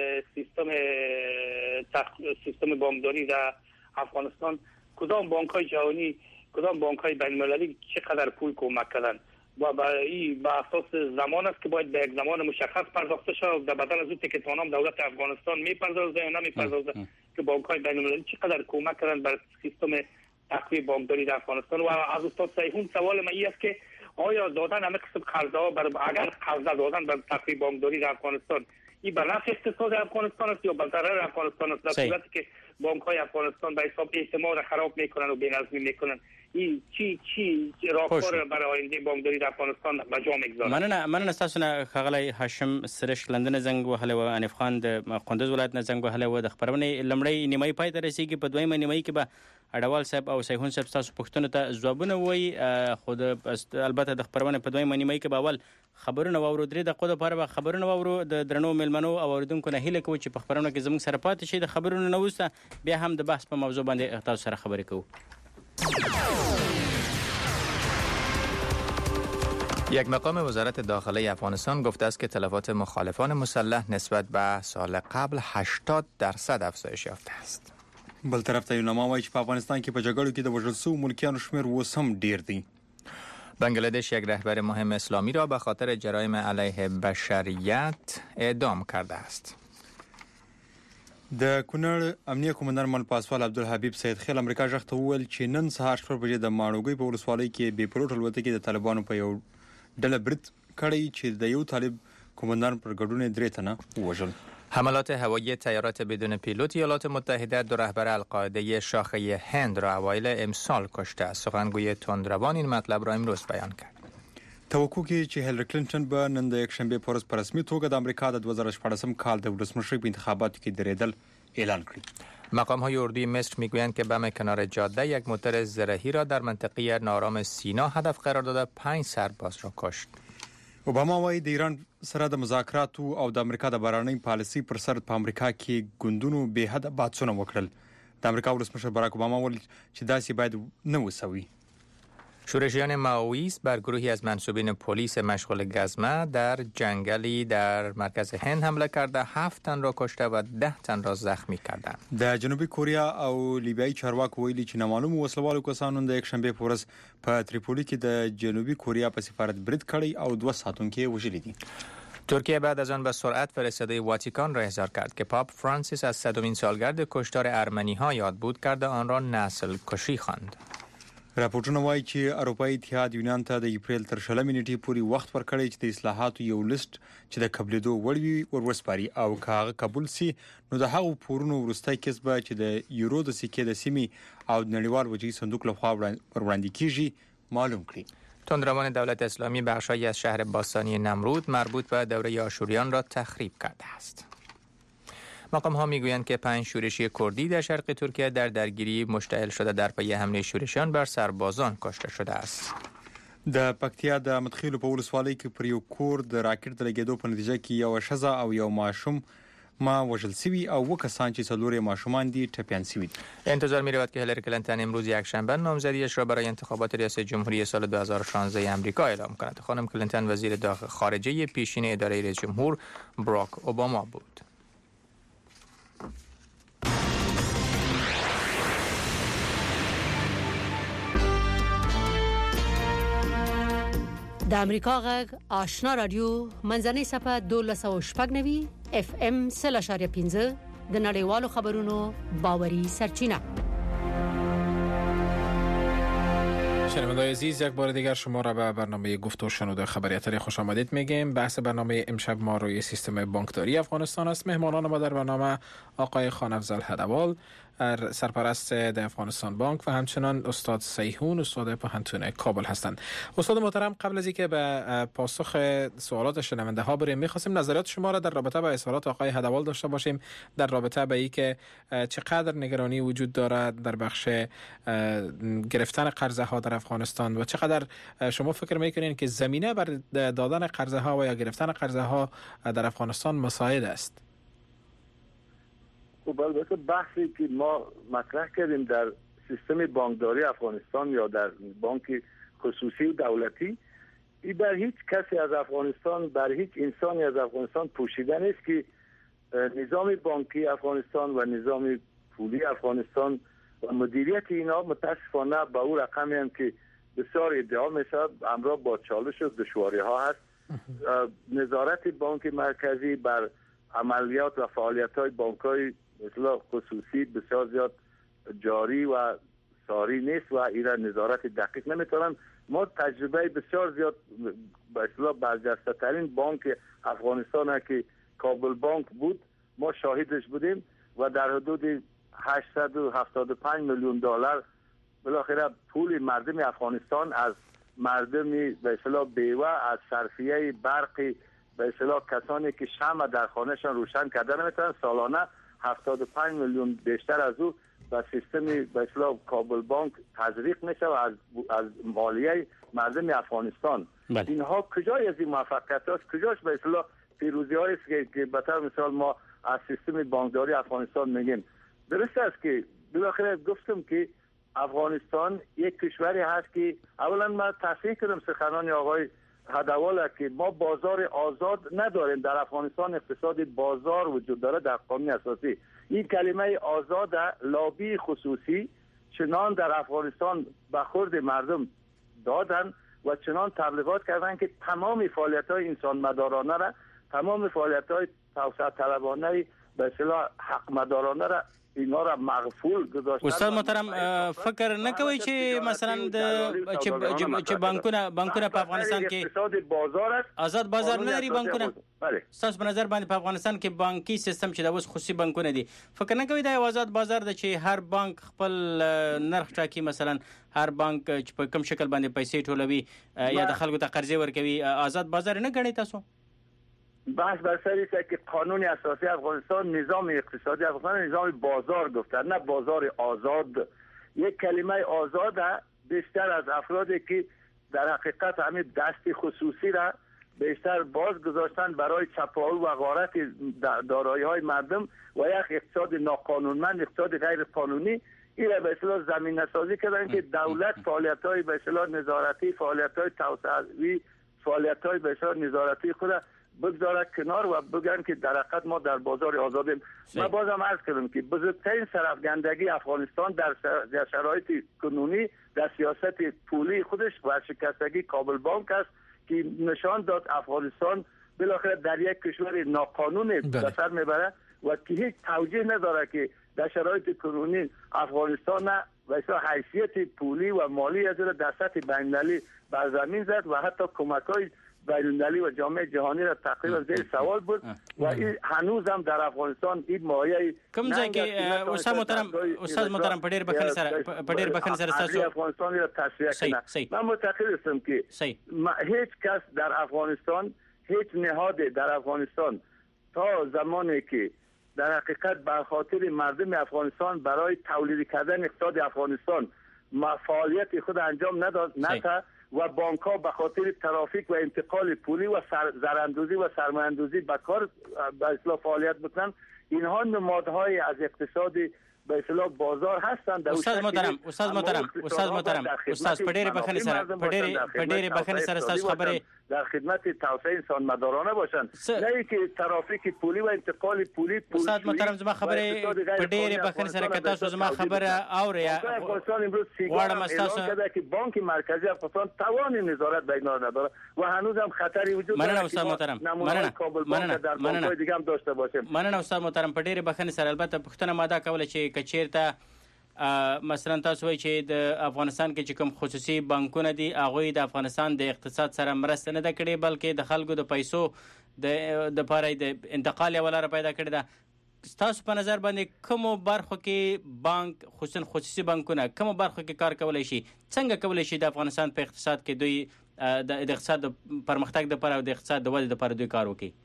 سیستم بانکداری در افغانستان کدام بانک‌های جهانی کدام بانک‌های بین‌المللی چقدر پول کمک کردن و به اساس زمان است که باید به یک زمان مشخص پرداخته شود. در بدل از اون که تانام دولت افغانستان میپردازه یا نمیپردازه که بانک‌های بین‌المللی چقدر کمک کردن بر سیستم تقویه بانکداری در افغانستان. و از استاد سیحون سوال من این است که آیا دادن همه قسم قرضها اگر قرض دادن بر تقویه بانکداری در افغانستان این بر نفع اقتصاد افغانستان است یا بر ضرر افغانستان است؟ در صورتی که بانک‌های افغانستان به حساب اعتماد خراب میکنن و بی‌نظمی میکنن، این چی راهکار برای آینده بانکداری در افغانستان به جا میگذارد؟ مننه تاسو نه خغلی هاشم سرش لندن زنګ وهله و انیف خان د قندوز ولایت نه زنګ وهله و د خبرونه لمړی نیمای پای ته رسیدي په دویمه نیمای کې به اډوال صاحب او سیحون صاحب تاسو پښتون ته ځوابونه وای. خود البته د خبرونه په دویمه نیمای کې به اول خبرونه وورو درې دقیقو لپاره به خبرونه وورو د درنو ملمنو او اوریدونکو نه هیله کوم چې په خبرونه کې زموږ سره پاتې شي. د خبرونه نه وسته بیا هم د بحث په موضوع باندې تاسو سره خبرې کوو. یک مقام وزارت داخله افغانستان گفته است که تلفات مخالفان مسلح نسبت به سال قبل 80% افزایش یافته است. بل طرف ته یونما وایي چې په افغانستان کې په جګړو کې د وژل شوو ملکیانو شمېر اوس هم ډیر دی. بنگلادش یک رهبر مهم اسلامی را به خاطر جرایم علیه بشریت اعدام کرده است. د کونړ امنیه قومندان مل پاسوال عبدالحبیب سید خیل امریکا ژغ ته وویل چې نن سهار 8 بجې د ماڼوګۍ په ولسوالۍ کې بې پلوټ الوتکې د طالبانو په یو ډله برید کړی چې د یو طالب قومندان پر ګډون 3 تنه وژل. حملات هوایی تیارات بدون پیلوت ایالات متحده دو رهبر القاعده شاخه هند را اوایل امسال کشته است. سخنگوی تندروان این مطلب را امروز بیان کرد. توقع کې چې هیلری کلینټن به نن د یکشنبه په ورځ په رسمي توګه د امریکا د 2014 کال د ولسمشر په انتخاباتو کې درېدل اعلان کړی. مقام‌های اردوی مصر میگویند که بم کنار جاده یک موتر زرهی را در منطقه نارام سینا هدف قرار داده 5 سرباز را کشت. اوباما وایي د ایران سره د مذاکراتو او د امریکا د بهرنۍ پالیسي پر سر په امریکا کې ګوندونو به حد بحثونه وکړل. د امریکا ولسمشر باراک اوباما وویل چې داسې باید نه وسوي. شورشیان مائویست بر گروهی از منسوبین پلیس مشغول گزمه در جنگلی در مرکز هند حمله کرده 7 تن را کشته و 10 تن را زخمی کردند. د جنوبي کوریا او لیبیایي چارواکو ویلي چې نامعلوم وسلوالو کسانو د یکشنبه په ورځ په تریپولی کې د جنوبي کوریا په سفارت برید کړی او 2 ساعتونکي وژلي دي. ترکیه بعد از آن به سرعت فرستاده واتیکان را احضار کرد که پاپ فرانسیس از 100مین سالگرد کشتار ارمنی‌ها یاد بود کرده آن را نسل کشی خواند. راپورټونه وایي چې اروپایي اتحاد یونان ته د اپریل تر 20 نیټې پورې وخت ورکړی چې د اصلاحاتو یو لیست چې د قبلېدو وړ وي ورسپاري او که هغه قبول سي نو د هغو پورونو وروستی کسبه چې د یورو د سکې د سیمې او د نړیوال وجهي صندوق لخوا وړاندې کیږي معلوم کړي. تندروان دولت اسلامی بخشایی از شهر باستانی نمرود مربوط به دوره آشوریان را تخریب کرده است. مقام ها میگویند که 5 شورشی کردی در شرق ترکیه در درگیری مشتعل شده در پی حمله شورشیان بر سربازان کشته شده است. د پکتیا د مدخیلو په ولسوالۍ کې پر یو کور د راکټ د لګیدو په نتیجه کې یو ښځه او یو ماشوم وژل شوي او 2 کسان چې څلور ماشومان دي ټپیان شوي. انتظار می‌رود که هیلری کلینتون امروز یکشنبه نامزدیش را برای انتخابات ریاست جمهوری سال 2016 آمریکا اعلام کند. خانم کلینتون وزیر خارجه پیشین اداره رئیس جمهور باراک اوباما بود. د امریکا غږ آشنا رادیو منځنۍ صفحه 1290 اف ام 3.15 د نړیوالو خبرونو باوري سرچینه. شنوندگان عزیز یک بار دیگر شما را به برنامه گفت و شنود خبریاتری خوش آمدید میگیم. بحث برنامه امشب ما روی سیستم بانکداری افغانستان است. مهمانان ما در برنامه آقای خانافضل هدوال سرپرست د افغانستان بانک و همچنان استاد سیحون استاد پوهنتون کابل هستند. استاد محترم قبل از اینکه به پاسخ سوالات شنونده ها بریم می‌خواستیم نظریات شما را در رابطه با اظهارات آقای هدوال داشته باشیم در رابطه با اینکه چقدر نگرانی وجود دارد در بخش گرفتن قرضه ها در افغانستان و چقدر شما فکر می‌کنید که زمینه بر دادن قرضه ها و یا گرفتن قرضه ها در افغانستان مساعد است. خب البته بحثی که ما مطرح کردیم در سیستم بانکداری افغانستان یا در بانک خصوصی و دولتی این بر هیچ کسی از افغانستان بر هیچ انسانی از افغانستان پوشیده نیست که نظام بانکی افغانستان و نظام پولی افغانستان و مدیریت اینا متاسفانه به اون رقمی هم که بسیار ادعا میشه همراه با چالش و دشواری ها هست. نظارت بانک مرکزی بر عملیات و فعالیت های بانک های مثلا خصوصی بسیار زیاد جاری و ساری نیست و ایران نظارت دقیق نمیتونن. ما تجربه بسیار زیاد به اصطلاح برجسته ترین بانک افغانستان که کابل بانک بود ما شاهدش بودیم و در حدود 875 میلیون دلار بالاخره پول مردم افغانستان از مردم به اصطلاح بیوه از صرفیه برقی به اصطلاح کسانی که شمع در خانهشان روشن کرده نمیتونن سالانه 75 میلیون بیشتر از او و سیستم به اصطلاح کابل بانک تزریق میشه و از مالیه مردم افغانستان. اینها کجای از این موفقیت است؟ کجاش به اصطلاح پیروزی هایی است که به طور مثال ما از سیستم بانکداری افغانستان میگیم؟ درست است که بالاخره گفتم که افغانستان یک کشوری هست که اولا من تصحیح کردم سخنان آقای هدواله که ما بازار آزاد نداریم. در افغانستان اقتصاد بازار وجود داره در قانون اساسی. این کلمه آزاد لابی خصوصی چنان در افغانستان به خورد مردم دادن و چنان تبلیغات کردن که تمام فعالیت‌های انسان مدارانه را، تمام فعالیت‌های توسعه طلبانه به اصطلاح حق مدارانه را اینا را مغفول گذاشتن. استاد محترم فکر نکوي چې مثلا چې بانکونه په افغانستان کې اقتصاد بازار است، آزاد بازار نه لري بانکونه. بله تاسو په نظر باندې په افغانستان کې بانکي سیستم چې د اوس خصوصي بانکونه دي فکر نکوي دا آزاد بازار د چې هر بانک خپل نرخ ټاکي، مثلا هر بانک چې په کوم شکل باندې پیسې ټولوي یا د خلکو ته قرضې ورکوي آزاد بازار نه ګڼي تاسو؟ بحث بر سر است که قانون اساسی افغانستان نظام اقتصادی افغانستان نظام بازار گفتن، نه بازار آزاد. یک کلمه آزاد بیشتر از افرادی که در حقیقت همین دست خصوصی را بیشتر باز گذاشتن برای چپاول و غارت دارایی های مردم و یک اقتصاد ناقانونمند، اقتصاد غیر قانونی این را به اصطلاح زمینه سازی کردن که دولت فعالیت های به اصطلاح نظارتی، فعالیت های توسعوی، فعالیت های به اصطلاح نظارتی خود بگذاره کنار و بگن که در حقیقت ما در بازار آزادیم. ما بازم عرض کردم که بزرگترین سرافگندگی افغانستان در شرایط کنونی در سیاست پولی خودش و شکستگی کابل بانک است که نشان داد افغانستان بالاخره در یک کشور ناقانون به سر میبره و که هیچ توجیه نداره که در شرایط کنونی افغانستان و حیثیت پولی و مالی از در سطح بین‌المللی بر زمین زد و حتی کمک‌های بین‌المللی و جامعه جهانی را تقریبا زیر سوال بود و این هنوز هم در افغانستان این مایه کوم ځای کې استاد محترم په ډېر بخښنې سره تاسو افغانستان را تشریح کنه. من معتقد هستم که هیچ کس در افغانستان، هیچ نهاد در افغانستان تا زمانی که در حقیقت بر خاطر مردم افغانستان برای تولید کردن اقتصاد افغانستان فعالیت خود انجام نداد و بانک ها به خاطر ترافیک و انتقال پولی و زراندوزی و سرمایه‌اندوزی به کار به اصطلاح فعالیت بکنن، اینها نمادهای از اقتصاد به اصطلاح بازار هستند. استاد محترم استاد په ډېر بخښنې سره تاسو خبره در خدمت توسعه انسان مدارانه باشند، نه که ترافیک پولی و انتقال پولی. استاد محترم زما خبره په ډېر بخښنې سره که تاسو زما خبره اورئ. افغانستان امروز اعلان که بانک مرکزی افغانستان توان نظارت بر اینا نداره و هنوز هم خطری وجود داره. مننه استاد محترم، مننه دیگه هم داشته باشیم. مننه استاد محترم په ډېر بخښنې سره. البته پښتنه ماده کوله چې کچیرته مثلا تاسو وایي چې د افغانستان کې چې کوم خصوصي بانکونه دي هغوی د افغانستان د اقتصاد سره مرسته نه ده کړې بلکې د خلکو د پیسو د پاره د انتقال یوه لاره پیدا کړې ده. ستاسو په نظر باندې کومو برخو کې بانک خصوصا خصوصي بانکونه کومو برخو کې کار کولی شي، څنګه کولی شي د افغانستان په اقتصاد کې دوی د اقتصاد د پرمختګ لپاره او د اقتصاد د ودې لپاره دوی کار وکړي؟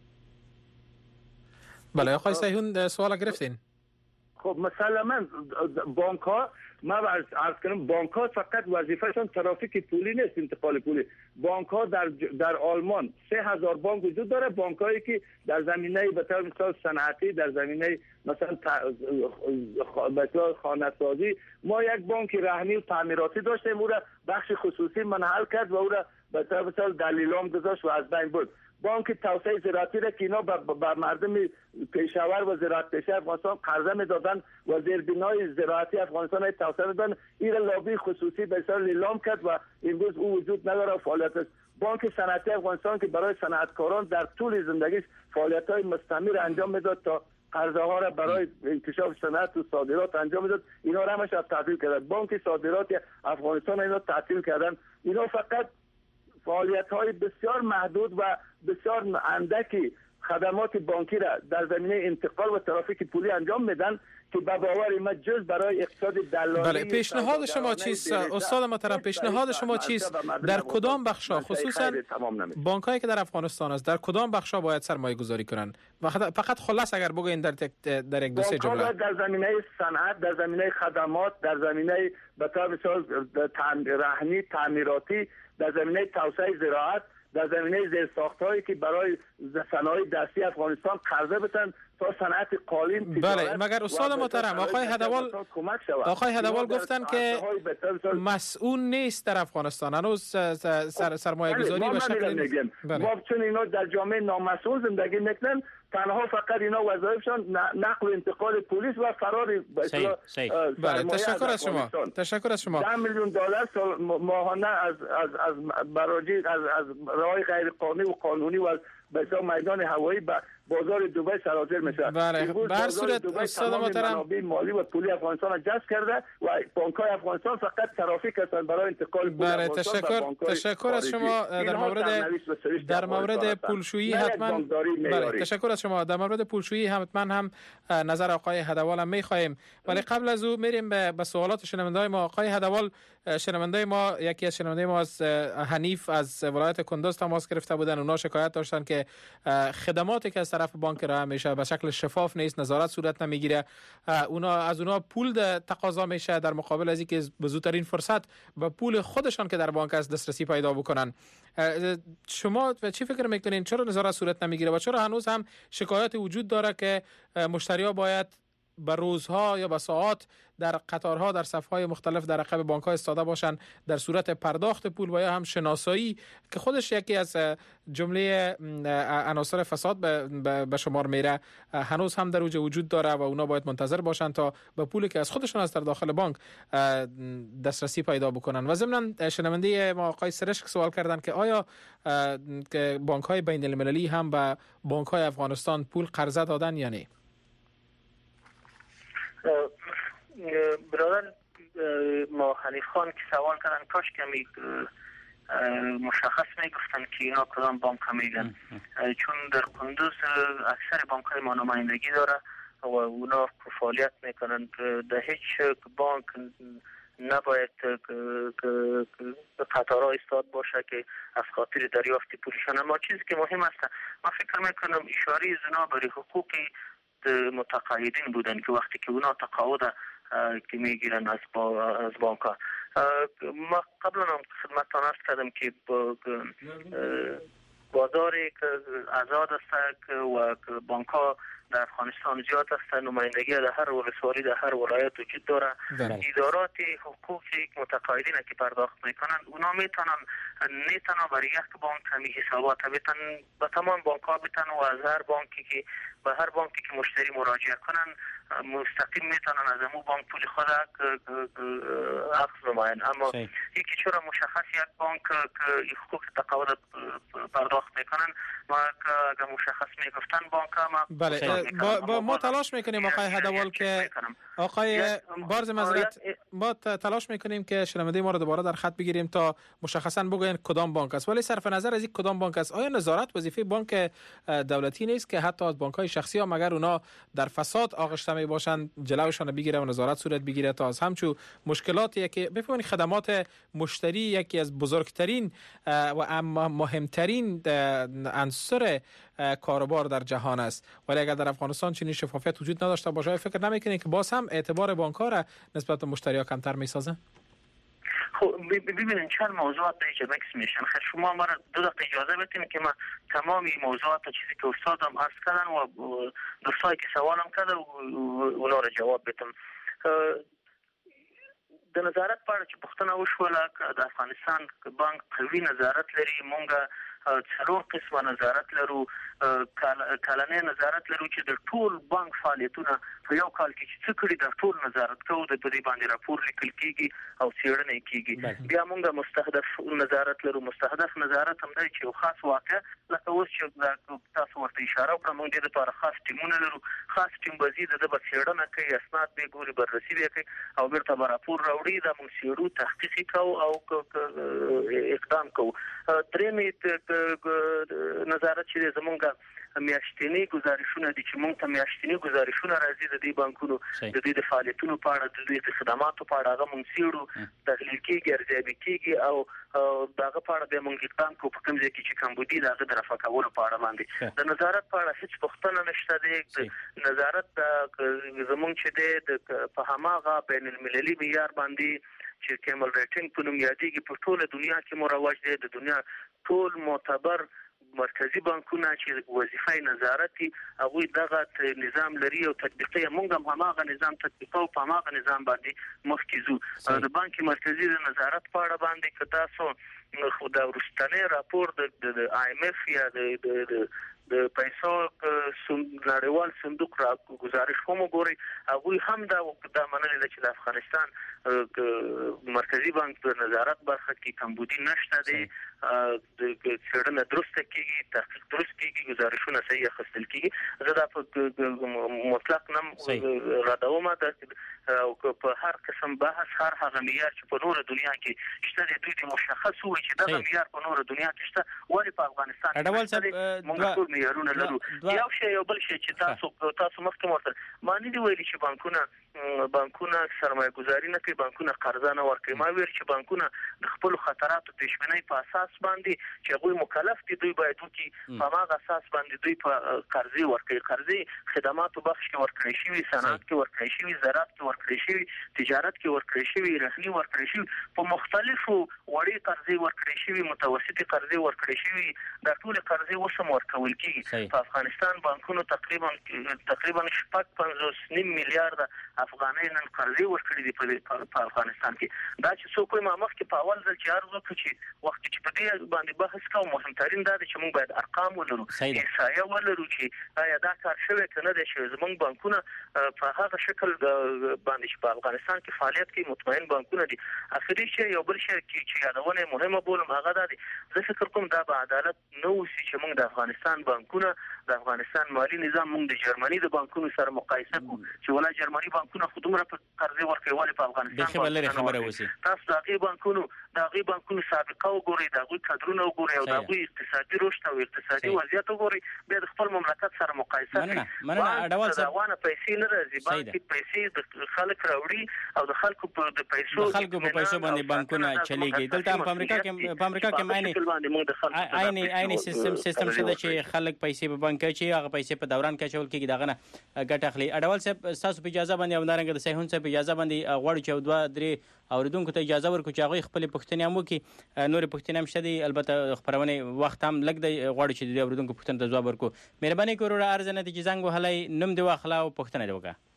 بله آقای صهیون سوال گرفتین. خب مسلما بانک ها، ما عرض کنم بانک ها فقط وظیفهشون ترافیک پولی نیست، انتقال پولی. بانک ها در آلمان 3000 بانک وجود داره، بانک هایی که در زمینه به طور مثال صنعتی، در زمینه مثلا خانه سازی. ما یک بانک رهنی و تعمیراتی داشتیم، او را بخش خصوصی منحل کرد و او را به طور مثال در لیلام گذاشت و از بین برد. بانک توسعه زراعتی را که اینا به مردم پیشاور و زراعت پیشه افغانستان قرضه میدادن و زیربنای زراعتی افغانستان را توسعه میدادن، این لابی خصوصی به اصطلاح لیلام کرد و امروز او وجود نداره و فعالیت است. بانک صنعتی افغانستان که برای صنعتکاران در طول زندگیش فعالیت‌های مستمر انجام میداد تا قرضه ها را برای انکشاف صنعت و صادرات انجام میداد، اینا را همش تعطیل کردن. بانک صادرات افغانستان اینا تعطیل کردن. اینا فقط فعالیت‌های بسیار محدود و بسیار اندکی خدمات بانکی را در زمینه انتقال و ترافیک پولی انجام میدن که به باور ما جز برای اقتصاد دلالی. بله، پیشنهاد شما چیست استاد محترم؟ پیشنهاد شما چیست؟ در کدام بخشا خصوصا بانکایی که در افغانستان است در کدام بخشا باید سرمایه گذاری کنند؟ فقط خلاص اگر بگوین در یک دو سه جمله. در زمینه صنعت، در زمینه خدمات، در زمینه به طور مثال رهنی تعمیراتی، در زمینه توسعه زراعت، در زمینه زیرساخت‌هایی که برای صنایع دستی افغانستان قرضه بدن تا صنعت قالین. بله، مگر استاد محترم آقای هدوال گفتن که مسئول نیست در افغانستان هنوز سرمایه گذاری به شکل چون اینا در جامعه نامسئول زندگی میکنن، تنها فقط اینا وظایفشان نقل و انتقال پلیس و فرار. بله، تشکر از شما. 10 میلیون دلار ماهانه از براجی از راه غیر قانونی و قانونی و به میدان هوایی به بازار دبی سرازیر میشه. بله، به هر صورت استاد محترم منابع مالی و پولی افغانستان را جذب کرده و بانک‌های افغانستان فقط ترافیک هستند برای انتقال پول. بله، تشکر از شما. در مورد پولشویی حتما تشکر از شما. در مورد پولشویی حتما هم نظر آقای هدوال هم می‌خوایم، ولی قبل از او میریم به سوالات شنونده‌های ما. آقای هدوال، شنونده ما یکی از شنونده ما از حنیف از ولایت کندوز تماس گرفته بودن. اونا شکایت داشتن که خدماتی که از طرف بانک را میشه به شکل شفاف نیست، نظارت صورت نمیگیره. از اونا پول تقاضا میشه در مقابل از اینکه به زودترین فرصت به پول خودشان که در بانک است دسترسی پیدا بکنن. شما چی فکر میکنین؟ چرا نظارت صورت نمیگیره و چرا هنوز هم شکایت وجود داره که مشتری‌ها باید به روزها یا به ساعات در قطارها در صف‌های مختلف در عقب بانک‌ها ایستاده باشن در صورت پرداخت پول و یا هم شناسایی که خودش یکی از جمله عناصر فساد به شمار میره، هنوز هم در اوج وجود داره و اونا باید منتظر باشن تا به پولی که از خودشون از در داخل بانک دسترسی پیدا بکنن. و ضمن شنونده ما آقای سرشک سوال کردن که آیا که بانک‌های بین‌المللی هم به بانک‌های افغانستان پول قرضه دادن یا نه؟ برادر ما حنیف خان که سوال کردن کاش کمی مشخص میگفتن که اینا کدام بانک میگن، چون در کندوز اکثر بانک های ما نمایندگی داره و اونا فعالیت میکنن. در هیچ بانک نباید قطارها ایستاد باشه که از خاطر دریافت پولشان. اما چیزی که مهم است، من فکر میکنم اشاره زنا برای حقوقی متقاعدین بودن که وقتی که اونا تقاعد که میگیرن از بانک ها. ما قبلا هم خدمتتان عرض کردم که بازاری که آزاد است و بانک ها در افغانستان زیاد است، نمایندگی در هر ولسوالی در هر ولایت وجود داره. ادارات حقوقی متقاعدین که پرداخت میکنن اونا میتونن نه تنها برای یک بانک همین حسابات بتن به تمام بانک ها بتن و از هر بانکی که به هر بانکی که مشتری مراجعه کنن مستقیم میتونن از امو بانک پول خود اخذ نماین. اما یکی چرا مشخص یک بانک که حقوق تقاعد پرداخت میکنن ما اگر مشخص میگفتن بانک ما بله ما تلاش میکنیم آقای هدوال که آقای بارز معذرت ما تلاش میکنیم که شنونده ما رو دوباره در خط بگیریم تا مشخصا بگوین کدام بانک است، ولی صرف نظر از این کدام بانک است آیا نظارت وظیفه بانک دولتی نیست که حتی از بانک‌های شخصی ها مگر اونا در فساد آغشته می باشن جلوشان بگیره و نظارت صورت بگیره تا از همچو مشکلاتی که بفهمید خدمات مشتری یکی از بزرگترین و اما مهمترین عنصر کاروبار در جهان است، ولی اگر در افغانستان چنین شفافیت وجود نداشته باشه فکر نمیکنید که باز هم اعتبار بانک‌ها را نسبت به مشتری‌ها کمتر میسازه؟ خب ببینید چند موضوعات در اینجا مکس میشن. خب شما ما 2 دقیقه اجازه بدین که ما تمامی موضوعات چیزی که استادم عرض کردن و دوستایی که سوالم کرده اونا را جواب بدم. د نظارت په اړه چې پوښتنه وشوله د افغانستان بانک قوي نظارت لري. مونږ څلور قسمه نظارت لرو، کلنی نظارت لرو چې د ټول بانک فعالیتونه په یو کال کې چې څه کړي د ټول نظارت کوو، د دې باندې راپور لیکل کیږي او څېړنه کیږي. بیا موږ مستهدف نظارت لرو. مستهدف نظارت هم دی چې یو خاص واقع لکه اوس چې تاسو ورته اشاره وکړه، موږ دې لپاره خاص ټیمونه لرو. خاص ټیم به زی د څېړنه کوي، اسناد به ګوري، بررسي به کوي او بیرته به راپور راوړي. دا موږ څېړو، تحقیق کوو او اقدام کوو. درېمې نظارت چې زموږ میاشتنی گزارشونه دي چې موږ ته میاشتنی گزارشونه راځي د دې بانکونو د دې د فعالیتونو په اړه، د دې د خدماتو په اړه، هغه موږ څېړو، تحلیل کیږي، ارزیابي کیږي او دغه په اړه به موږ اقدام کوو په کوم ځای کې چې کمبودي دغه د رفع کولو په اړه باندې. د نظارت په اړه هیڅ پوښتنه نشته دی. نظارت زموږ چې دی په هماغه بین المللي معیار باندې چې کیمل ریټینګ په نوم یادېږي په ټوله دنیا کې مروج دی. د دنیا ټول معتبر مرکزی بانکونه چې وظیفه نظارت هغه دغه نظام لري او تطبیقي، موږ هم هغه نظام تطبیقو په هغه نظام باندې مخکې ځو. د بانک مرکزی د نظارت په اړه باندې که تاسو خو د ورستنی راپور د IMF یا د پیسو نړیوال صندوق را گزارش هم وګورئ، هغه هم دا منلي ده چې د افغانستان مرکزی بانک د نظارت برخه کې کمبودي نشته دی. د څېړنه درسته کیږي، تحقیق درست کیږي، گزارشونه صحیح اخیستل کیږي. زه دا په مطلق نم رادوم او په هر قسم بحث هر هغه معیار چې په نور دنیا کې شته دی دوی د مشخص وي چې دا معیار په نور دنیا کې شته، ولی په افغانستان کې موږ ټول معیارونه لرو. یو شی یو بل شی چې تاسو مخکې ورته معنی دی ویلي چې بانکونه سرمایه گذاري نه کوي، بانکونه قرضه نه ورکوي. ما ویل چې بانکونه د خپل خطراتو پیشبینۍ په اساس باندې چې هغوی مکلف دي دوی باید وکړي، په هغه اساس باندې دوی په قرضې ورکوي. قرضې خدماتو بخش کې ورکړی شوي، صنعت کې ورکړی شوي، زراعت کې ورکړی شوي، تجارت کې ورکړی شوي، رهني ورکړی شوي، په مختلفو وړې قرضې ورکړی شوي، متوسطې قرضې ورکړی شوي. دا ټول قرضې اوس هم ورکول کیږي. په افغانستان بانکونو تقریبا 55.5 میلیارډ افغانۍ نن قرضې ورکړي دي په افغانستان کې. دا چې څوک ما مخکې په اول ځل چې عرض وکړ چې وخت چې په دې باندې بحث کوو، مهمترین دا دی چې موږ باید ارقام ولرو، احصایه ولرو چې آیا دا کار شوی که نه دی شوی. زموږ بانکونه په هغه شکل باندې چې په افغانستان کې فعالیت کوي مطمئن بانکونه دي. اخري شی یو بل شی چې یادونه مهمه بولم هغه دا دی، زه فکر کوم دا به عدالت نه اوسي چې موږ د افغانستان بانکونه، د افغانستان مالی نظام موږ د جرمني د بانکونو سره مقایسه کوو چې ولا جرمني بانکونه خو دومره په قرضې ورکوي، ولې په افغانستان تاسو د هغې بانکونو سابقه وګورئ، د هغوی کادرونه وګورئ او د هغوی اقتصادي رشد او اقتصادي وضعیت وګورئ، بیا د خپل مملکت سره مقایسه کړئ. روانه پیسې نه راځي، بانک پیسې د خلک راوړي او د خلکو په پیسو باندې بانکونه چلیږي. دلته په امریکا کې عین سیستم شته چې خلک پیسې په بانک کې هغه پیسې په دوران کې چول کېږي، دغه نه ګټه اخلي. اډوال صاحب تاسو په اجازه باندې او دارنګ د سیهون صاحب په اجازه باندې غواړو چې 2-3 اوریدونکو ته اجازه ورکړو چې هغه خپل پوښتنې هم وکړي. نور پوښتنې هم شته دي، البته خبرونه وخت هم لګ دی، غواړو چې د اوریدونکو پوښتنې ته ځواب ورکړو. مهرباني کوئ ارزه نه دي چې زنګ وهلی، نوم دی واخله او پوښتنه دی وکړه.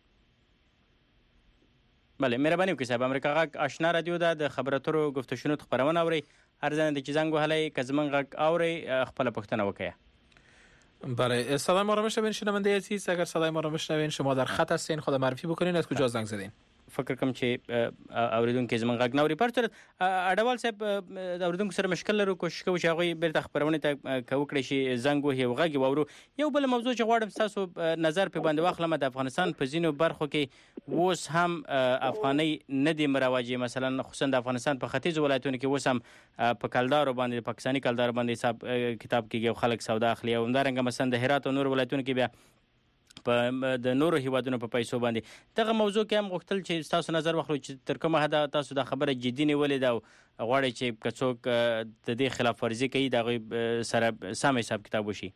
بله مهرباني وکړئ صاحب. امریکا غږ آشنا رادیو ده، د خبر اترو گفت و شنود خبرونه اورئ. ارزه نه دي چې زنګ وهلی، که زموږ غږ اورئ خپل پوښتنه وکړئ. بله صدای ما را میشنوین شنونده عزیز؟ اگر صدای ما را میشنوین شما در خط هستین، خود معرفی بکنین از کجا زنگ زدین؟ فکر کوم چې اوریدونکو زمونږ غږ نه اوري. پرته اډوال صاحب د اوریدونکو سره مشکل لرو، کوشش کوو چې هغوی بیرته خپرونې ته وکړی شي، زنګ وهي او غږ واورو. یو بل موضوع چې غواړم ستاسو نظر په باندې واخلم، د افغانستان په ځینو برخو کې اوس هم افغانۍ نه دي مروجې، مثلا خصوصا د افغانستان په ختیځو ولایتونو کې اوس هم په کلدارو باندې، پاکستاني کلدارو باندې حساب کتاب کېږي او خلک سودا اخلي، او همدارنګه مثلا د هرات او نور ولایتونو کې بیا په د نورو هیوادونو په پیسو باندې. دغه موضوع کې هم غوښتل چې تاسو نظر واخلو چې تر کومه حده تاسو د خبره جدي نیولې ده او غواړئ چې که څوک د دې خلاف ورزي کوي د هغوی سره سم حساب کتاب وشي.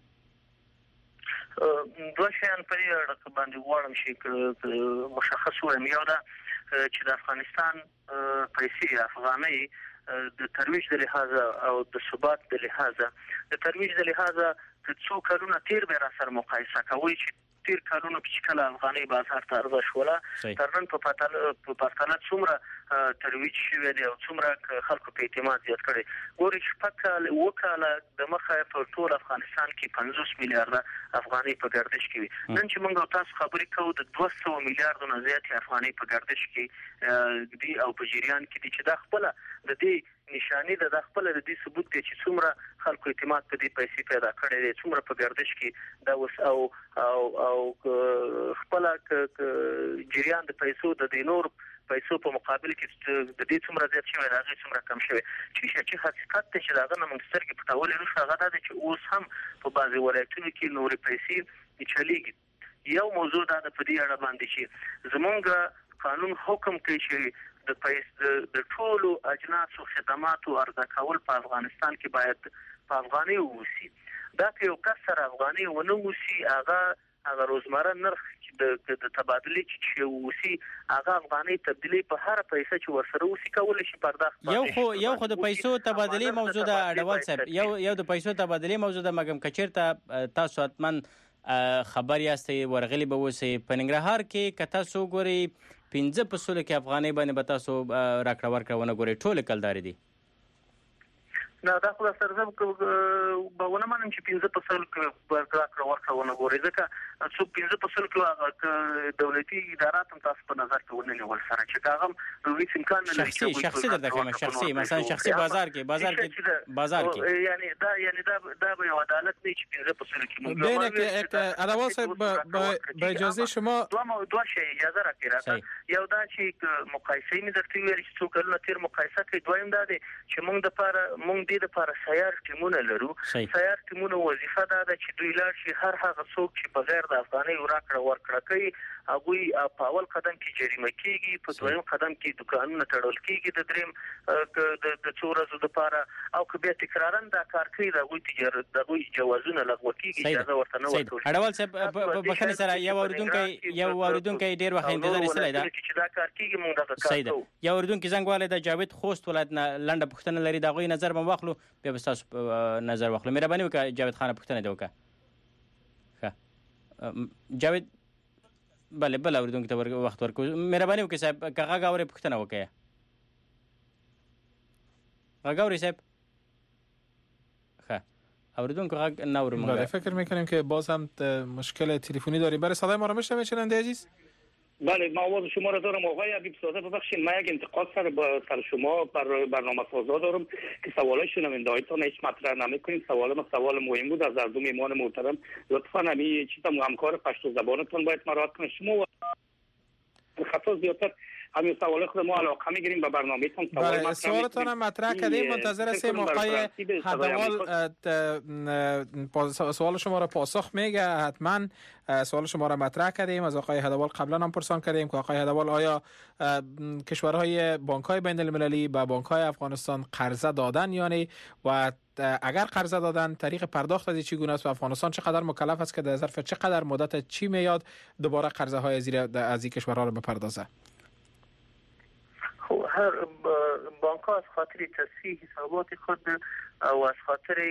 دوه شیان په دې اړه باندې غواړم چې مشخص وایم. یو دا چې د افغانستان پیسې افغانۍ د ترویج د لحاظه او د ثبات د لحاظه، د ترویج د لحاظه څو کلونه تیر به را سره مقایسه کوي چې تیر کلونو کې کله افغاني بازار ته عرضه شوله تر نن په پرتله څومره ترویج شوی دی او څومره خلکو په اعتماد زیات کړي. ګوري چې وکاله د مخه په ټول افغانستان کې 50 میلیارډ افغاني په ګردش کې وي. نن چې موږ تاسو خبرې کوو د 200 میلیارډ نه زیات افغاني په ګردش کې دی او په جریان کې دي چې دا خپل د دې نشانی د خپل د دې ثبوت دی چې څومره خلکو اعتماد په دې پیسې پیدا کړي دي څومره په ګردش کې دا وس او خپل جریان د پیسو د دینور پیسو په مقابل کې د دې څومره زیات شوی راغی څومره کم شوی چې حقیقت ته چې داغه نه منستر کې پټول نو څنګه دا چې اوس هم په بعضي ولایتونو کې نورې پیسې چلیږي. یو موضوع دا د پدې اړه باندې چې زمونږ قانون حکم کوي چې د ټولو اجناس او خدماتو عرضه کول په افغانستان کې باید په افغاني ووسی. دا که یو کس سره افغاني ونه ووسی هغه روزمره نرخ د تبادله چې ووسی هغه افغاني تبدیلی په هر پیسې چې ورسره ووسی کول شي پرداخت یو خو د پیسو تبادله موجوده اډوال صاحب یو د پیسو تبادله موجوده مګم کچیرته تاسو اتمن خبر یاستئ ورغلی به وسی په ننګرهار کې کته سو ګوري 15% کې افغاني باندې به تاسو راکړه ورکړه ونه ګوري ټول کلداري دي. نه دا خو سرزم به ونه منم چې 15% کې راکړه ورکړه ونه ګوري ځکه څو 15% کې دولتي ادارات هم تاسو په نظر کې ونه نیول سره چې هغه هیڅ امکان نه لري شخصي درته کوم شخصي مثلا شخصي بازار کې یعنی دا به عدالت نه چې 15% کې مونږ اډوال صاحب با اجازه شما دو شی اجازه راکړه. یو دا چې مقایسه نه درته ویل چې څو کلونه تیر مقایسه کوي. دویم دا دی چې مونږ د لپاره سیار ټیمونه لرو. سیار ټیمونه وظیفه دا ده چې دوی لاړ شي هر هغه څوک چې بغیر د افغاني راکړه ورکړه کوي هغه په اول قدم کې جریمه کیږي په دویم قدم کې دکانونه تړل کیږي د دریم د څو ورځې لپاره او که بیا تکرارا دا کار کوي دغه تجارت دغه جوازونه لغوه کیږي اجازه ورته نه ورکول. اډوال صاحب په خنه سره یو اوریدونکو ډیر وخت انتظار استلای دا چې دا کار کیږي موږ دا کار کوو. یو اوریدونکو زنګ والے د جاوید خوست ولایت نه لنډه پښتنه لري دا غوي نظر به واخلو بیا به تاسو نظر واخلو. مهرباني وکړه جاوید خان پښتنه دی وکړه. جاوید بله بل اوریدونکو ته وخت ورکو. مهرباني وکړئ صاحب کاغه غاوري پښتنه وکړه. غاوري صاحب اوریدونکو غاگ نورم. بله فکر میکنیم که باز هم مشکل تلفنی داریم. برای صدای ما را میشنوید شنونده عزیز؟ بله ما آواز شما را دارم. آقای حبیب زاده ببخشید من یک انتقاد سر شما بر برنامه سازا دارم که سوالای شنونده‌هایتان هیچ مطرح نمی‌کنید. سوال مهم بود از هر میهمان محترم. لطفاً همین چیزا همکار پشتو زبانتون باید مراعات کنید. شما خطا زیادتر همین سوال خود ما علاقه می‌گیریم به برنامه‌تون. بله سوالتون هم مطرح کردیم. منتظر هستیم آقای هدوال سوال شما را پاسخ میگه. حتما سوال شما را مطرح کردیم از آقای هدوال قبلا هم پرسان کردیم که آقای هدوال آیا کشورهای بانک‌های بین‌المللی به بانک‌های افغانستان قرضه دادن یا نه و اگر قرضه دادن طریق پرداخت از چگونه است و افغانستان چقدر مکلف است که در ظرف چقدر مدت چی میاد دوباره قرضه های از این کشورها را بپردازه؟ هر بانک ها از خاطر تصفیه حسابات خود و از خاطر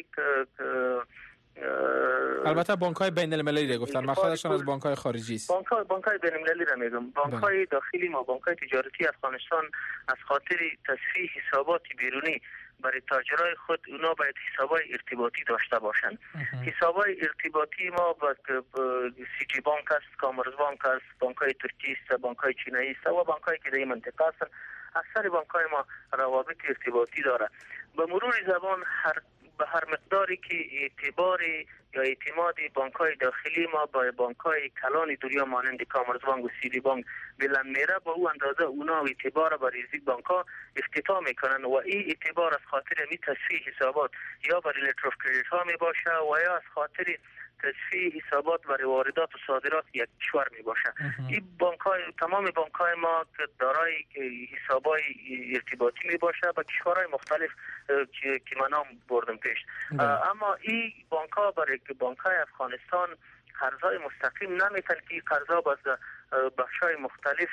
البته بانک های بین المللی را گفتن مقصدشون از بانک های خارجی است. بانک های بین المللی را میگم. بانک های داخلی ما بانک های تجارتی افغانستان از خاطر تصفیه حسابات بیرونی برای تاجرای خود اونا باید حسابای ارتباطی داشته باشند. حسابای ارتباطی ما با سیتی بانک است، کامرس بانک است، بانک های ترکی است، بانک های چینایی است و بانک هایی که در این منطقه هستند. اکثر بانک های ما روابط ارتباطی داره. به مرور زمان به هر مقداری که اعتبار یا اعتماد بانک های داخلی ما با بانک های کلان دنیا مانند کامرس بانک و سیتی بانک بلند میره با او اندازه اونا اعتبار بر ریزی بانک ها افتتاح میکنن و این اعتبار از خاطر می تصفیه حسابات یا برای لیتر اف کردیت ها می باشه و یا از خاطر تصفیه حسابات برای واردات و صادرات یک کشور می باشه. این تمام بانک های ما که دارای حسابای ارتباطی می باشه با کشورهای مختلف که من نام بردم پیش. اما این بانک ها برای بانک های افغانستان قرضای مستقیم نمیتن که قرضا باز بخشای مختلف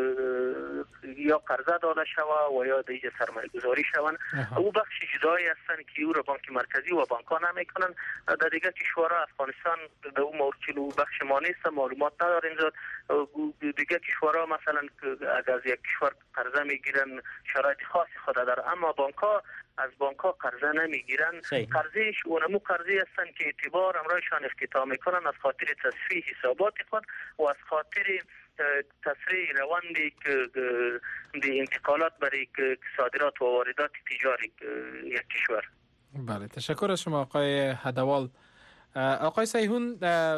یا قرضه داده شود و یا دیگه سرمایه گذاری شوند. او بخش جدایی هستند که او را بانک مرکزی و بانک ها نمیکنن. در دیگه کشورها افغانستان در اون مورد بخش ما نیست، معلومات نداریم. دیگه کشورها مثلا اگر از یک کشور قرضه میگیرن شرایط خاصی خود داره، اما بانک ها از بانک ها قرضه نمیگیرن. قرضیش اونمو قرضی هستن که اعتبار امرایشان افتتاح میکنن از خاطر تصفیه حسابات خود و از خاطر تسریع روند انتقالات برای صادرات و واردات تجاری یک کشور. بله، تشکر از شما آقای هدوال. آقای سیهون،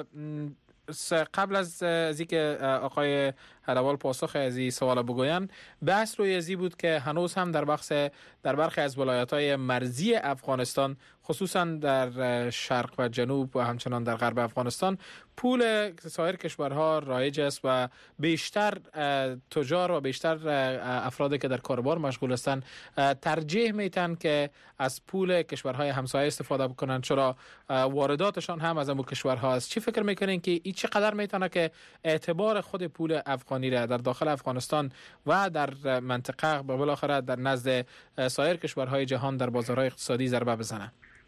قبل از اینکه آقای هدوال پاسخ از این سوال بگوین، بحث روی ازی بود که هنوز هم در برخی از ولایت‌های مرزی افغانستان، خصوصا در شرق و جنوب و همچنان در غرب افغانستان، پول سایر کشورها رایج است و بیشتر تجار و بیشتر افرادی که در کاروبار مشغول هستند ترجیح میتن که از پول کشورهای همسایه استفاده بکنن، چرا وارداتشان هم از اون کشورها است. چی فکر میکنین که این چقدر میتونه که اعتبار خود پول افغانی را در داخل افغانستان و در منطقه بالاخره در نزد سایر کشورهای جهان در بازارهای اقتصادی ضربه بزنه؟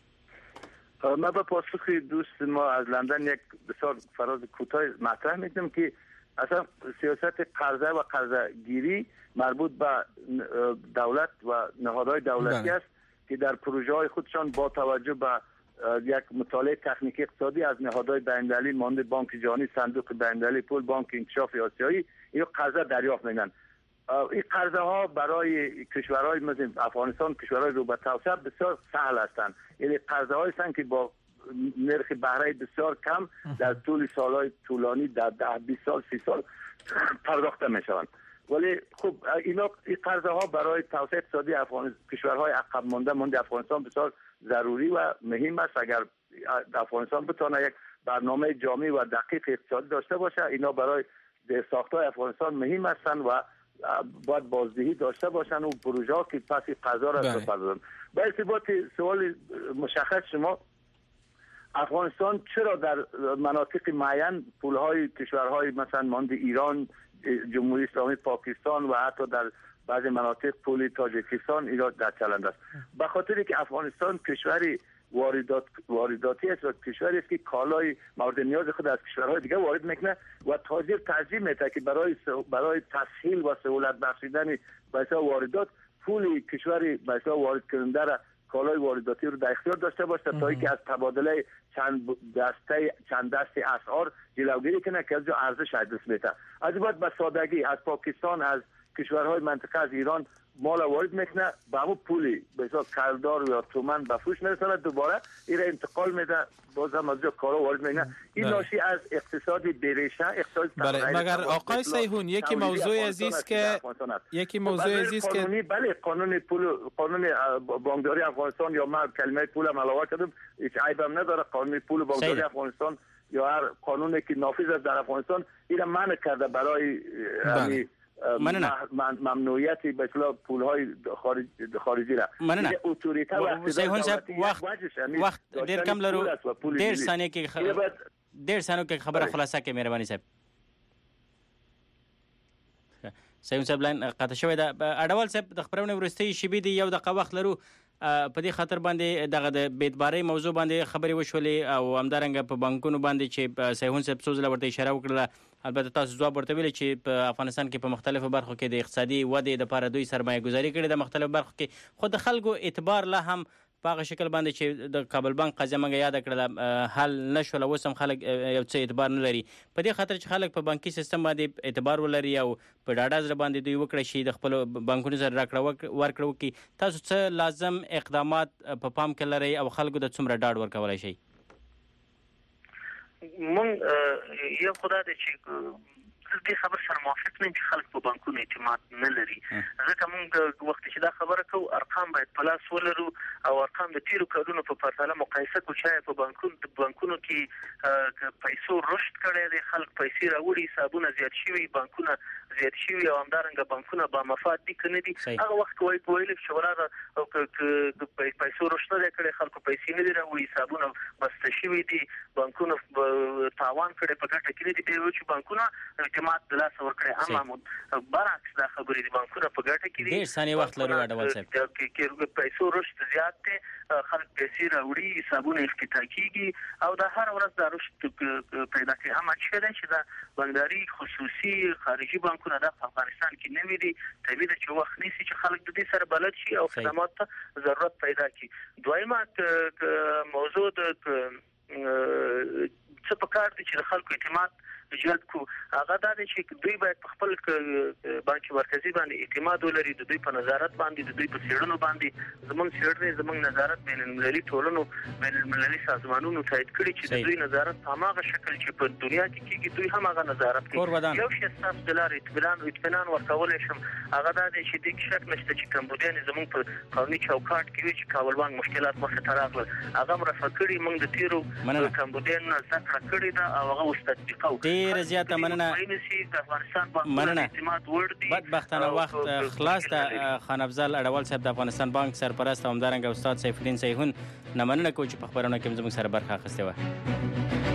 من به پاسخ دوست ما از لندن یک بسیار فراز کوتاه مطرح میکنم که اصلا سیاست قرضه و قرضه گیری مربوط به دولت و نهادهای دولتی است که در پروژه های خودشان با توجه به یک مطالعه تکنیکی اقتصادی از نهادهای بین‌المللی مانند بانک جهانی، صندوق بین‌المللی پول، بانک انکشاف آسیایی این قرضه دریافت میکنند. این قرضه ها برای کشورهای مثل افغانستان، کشورهای رو به توسعه بسیار سهل هستند. یعنی قرضه هایی هستند که با نرخ بهره بسیار کم در طول سالهای طولانی در 10-20 سال 30 سال پرداخته می شوند. ولی خب این قرضه ها برای توسعه اقتصادی کشورهای عقب مانده افغانستان بسیار ضروری و مهم است. اگر افغانستان بتونه یک برنامه جامع و دقیق اقتصادی داشته باشه، اینا برای ساختای افغانستان مهم هستند و باید بازدهی داشته باشن و پروژه ها که پس قضا را بپردازن. با ارتباط سوال مشخص شما، افغانستان چرا در مناطق معین پولهای کشورهای مثلا مانند ایران، جمهوری اسلامی پاکستان و حتی در بعضی مناطق پول تاجیکستان ایراد در چلند است؟ به خاطر که افغانستان کشوری وارداتی است و کشوری است که کالای مورد نیاز خود از کشورهای دیگه وارد میکنه و تاجر ترجیح میده که برای تسهیل و سهولت بخشیدن بحثا واردات پول کشوری بحثا وارد کننده را کالای وارداتی رو در اختیار داشته باشه تا اینکه از تبادله چند دسته اسعار جلوگیری کنه که از جو ارزش دست میده. از بعد به سادگی از پاکستان، از کشورهای منطقه، از ایران مال وارد میکنه، به همون پولی به حساب کردار یا تومن به فروش میرسونه، دوباره این را انتقال میده، باز هم از جا کارا وارد میکنه. این ناشی از اقتصادی بریشه، اقتصاد بله. مگر آقای سیهون یکی موضوع عزیز که بله قانون پول، قانون بانکداری افغانستان یا من کلمه پول علاوه کردم، هیچ عیبم نداره. قانون پول بانکداری افغانستان یا هر قانونی که نافذ است در افغانستان این را منع کرده برای ممنوعیت به اصطلاح پول‌های خارجی را. مننه. سیهون صاحب وقت ډیر کم لرو، ډیر ثانیه کې خبره خلاصه کې مهرباني صاحب. سیهون صاحب لاین قطع شوی ده. اډوال صاحب د خبرونه ورستي شبي دی یو دقیقه وخت لرو، په دې خاطر باندې دغه د بیتباري موضوع باندې خبرې وشولې او همدارنګه په بانکونو باندې چې سیهون صاحب سوزله ورته اشاره وکړه. البته تاسو ځواب ورته ویل چې په افغانستان کې په مختلفو برخو کې د اقتصادي ودې لپاره دوی سرمایه گذاري کړې د مختلفو برخو کې، خو د خلکو اعتبار لا هم په هغه شکل باندې چې د کابل بانک قضیه موږ یاد کړله حل نشول، اوس هم خلک یو څه اعتبار نه لري. په دې خاطر چې خلک په بانکي سیستم باندې اعتبار ولري او په ډاډه زړه باندې دوی وکړي شي د خپل بانکونو سره راکړه ورکړه وکړي، تاسو څه لازم اقدامات په پام کې لرئ او خلکو د څومره ډاډ ورکولی شي؟ مونږ یو خدای دی چې دې خبر سره موافق نه چې خلک په بانکونو اعتماد نه لري. ځکه مونږ وخت چې دا خبره کوو ارقام باید په لاس ولرو او ارقام د تیرو کلونو په پرتله مقایسه کو چې په بانکونو کې پیسو رشد کړی دی، خلک پیسې راوړي، حسابونه زیات شوي، بانکونه زیات شوي او همدارنګه بانکونه با مفاد دي کنه دي. هغه وخت ویل چې ولاره او پیسو رشد نه کړي، خلکو پیسې نه دي راوړي، حسابونه بسته شوي دي، بانکونه تاوان کړي په ګټه کې دي. په چې بانکونه اعتماد د لاس ورکړي، اما برعکس دا خبرې دي، بانکونه په ګټه کې دي. ډېر ثانیه وخت لرو اډوال صاحب. کې پیسو رشد زیات دی، خلک پیسې راوړي، حسابونه افتتاح کیږي او دا هر ورځ دا رشد پیدا کوي. اما چې دا بانکداري خصوصي خارجي بانکونه د افغانستان کې نه دي، طبیعي ده چې وخت نیسي چې خلک د دې سره بلد شي او خدمات ته ضرورت پیدا کړي. دویمه موضوع د څه په کار دي چې د خلکو اعتماد جلب کو، هغه دا دی چې دوی باید په خپل بانک مرکزی باندې اعتماد ولري، د دوی په نظارت باندې، د دوی په څېړنو باندې. زموږ څېړنې زموږ نظارت بین المللي ټولنو بین المللي سازمانونو تایید کړي چې د دوی نظارت په هغه شکل چې په دنیا کې کیږي دوی هم هغه نظارت کوي. یو شی تاسو د لارې اطمینان ورکولی شم هغه دا دی چې د شک نشته چې کمبودیان زموږ په قانوني چوکاټ کې وي چې کابل مشکلات مخې ته راغلل، هغه مرفع کړي، موږ د تیرو کمبودیان نه زده کړه کړې ده او هغه اوس تطبیقوو. ډېره زیاته مننه. بدبختانه وخت خلاص ته. خان افضل اډوال صاحب د افغانستان بانک سرپرست او همدارنګه استاد سیف الدین سیحون نه مننه کوم چې په خبرونه کې زموږ سره برخه اخیستې وه.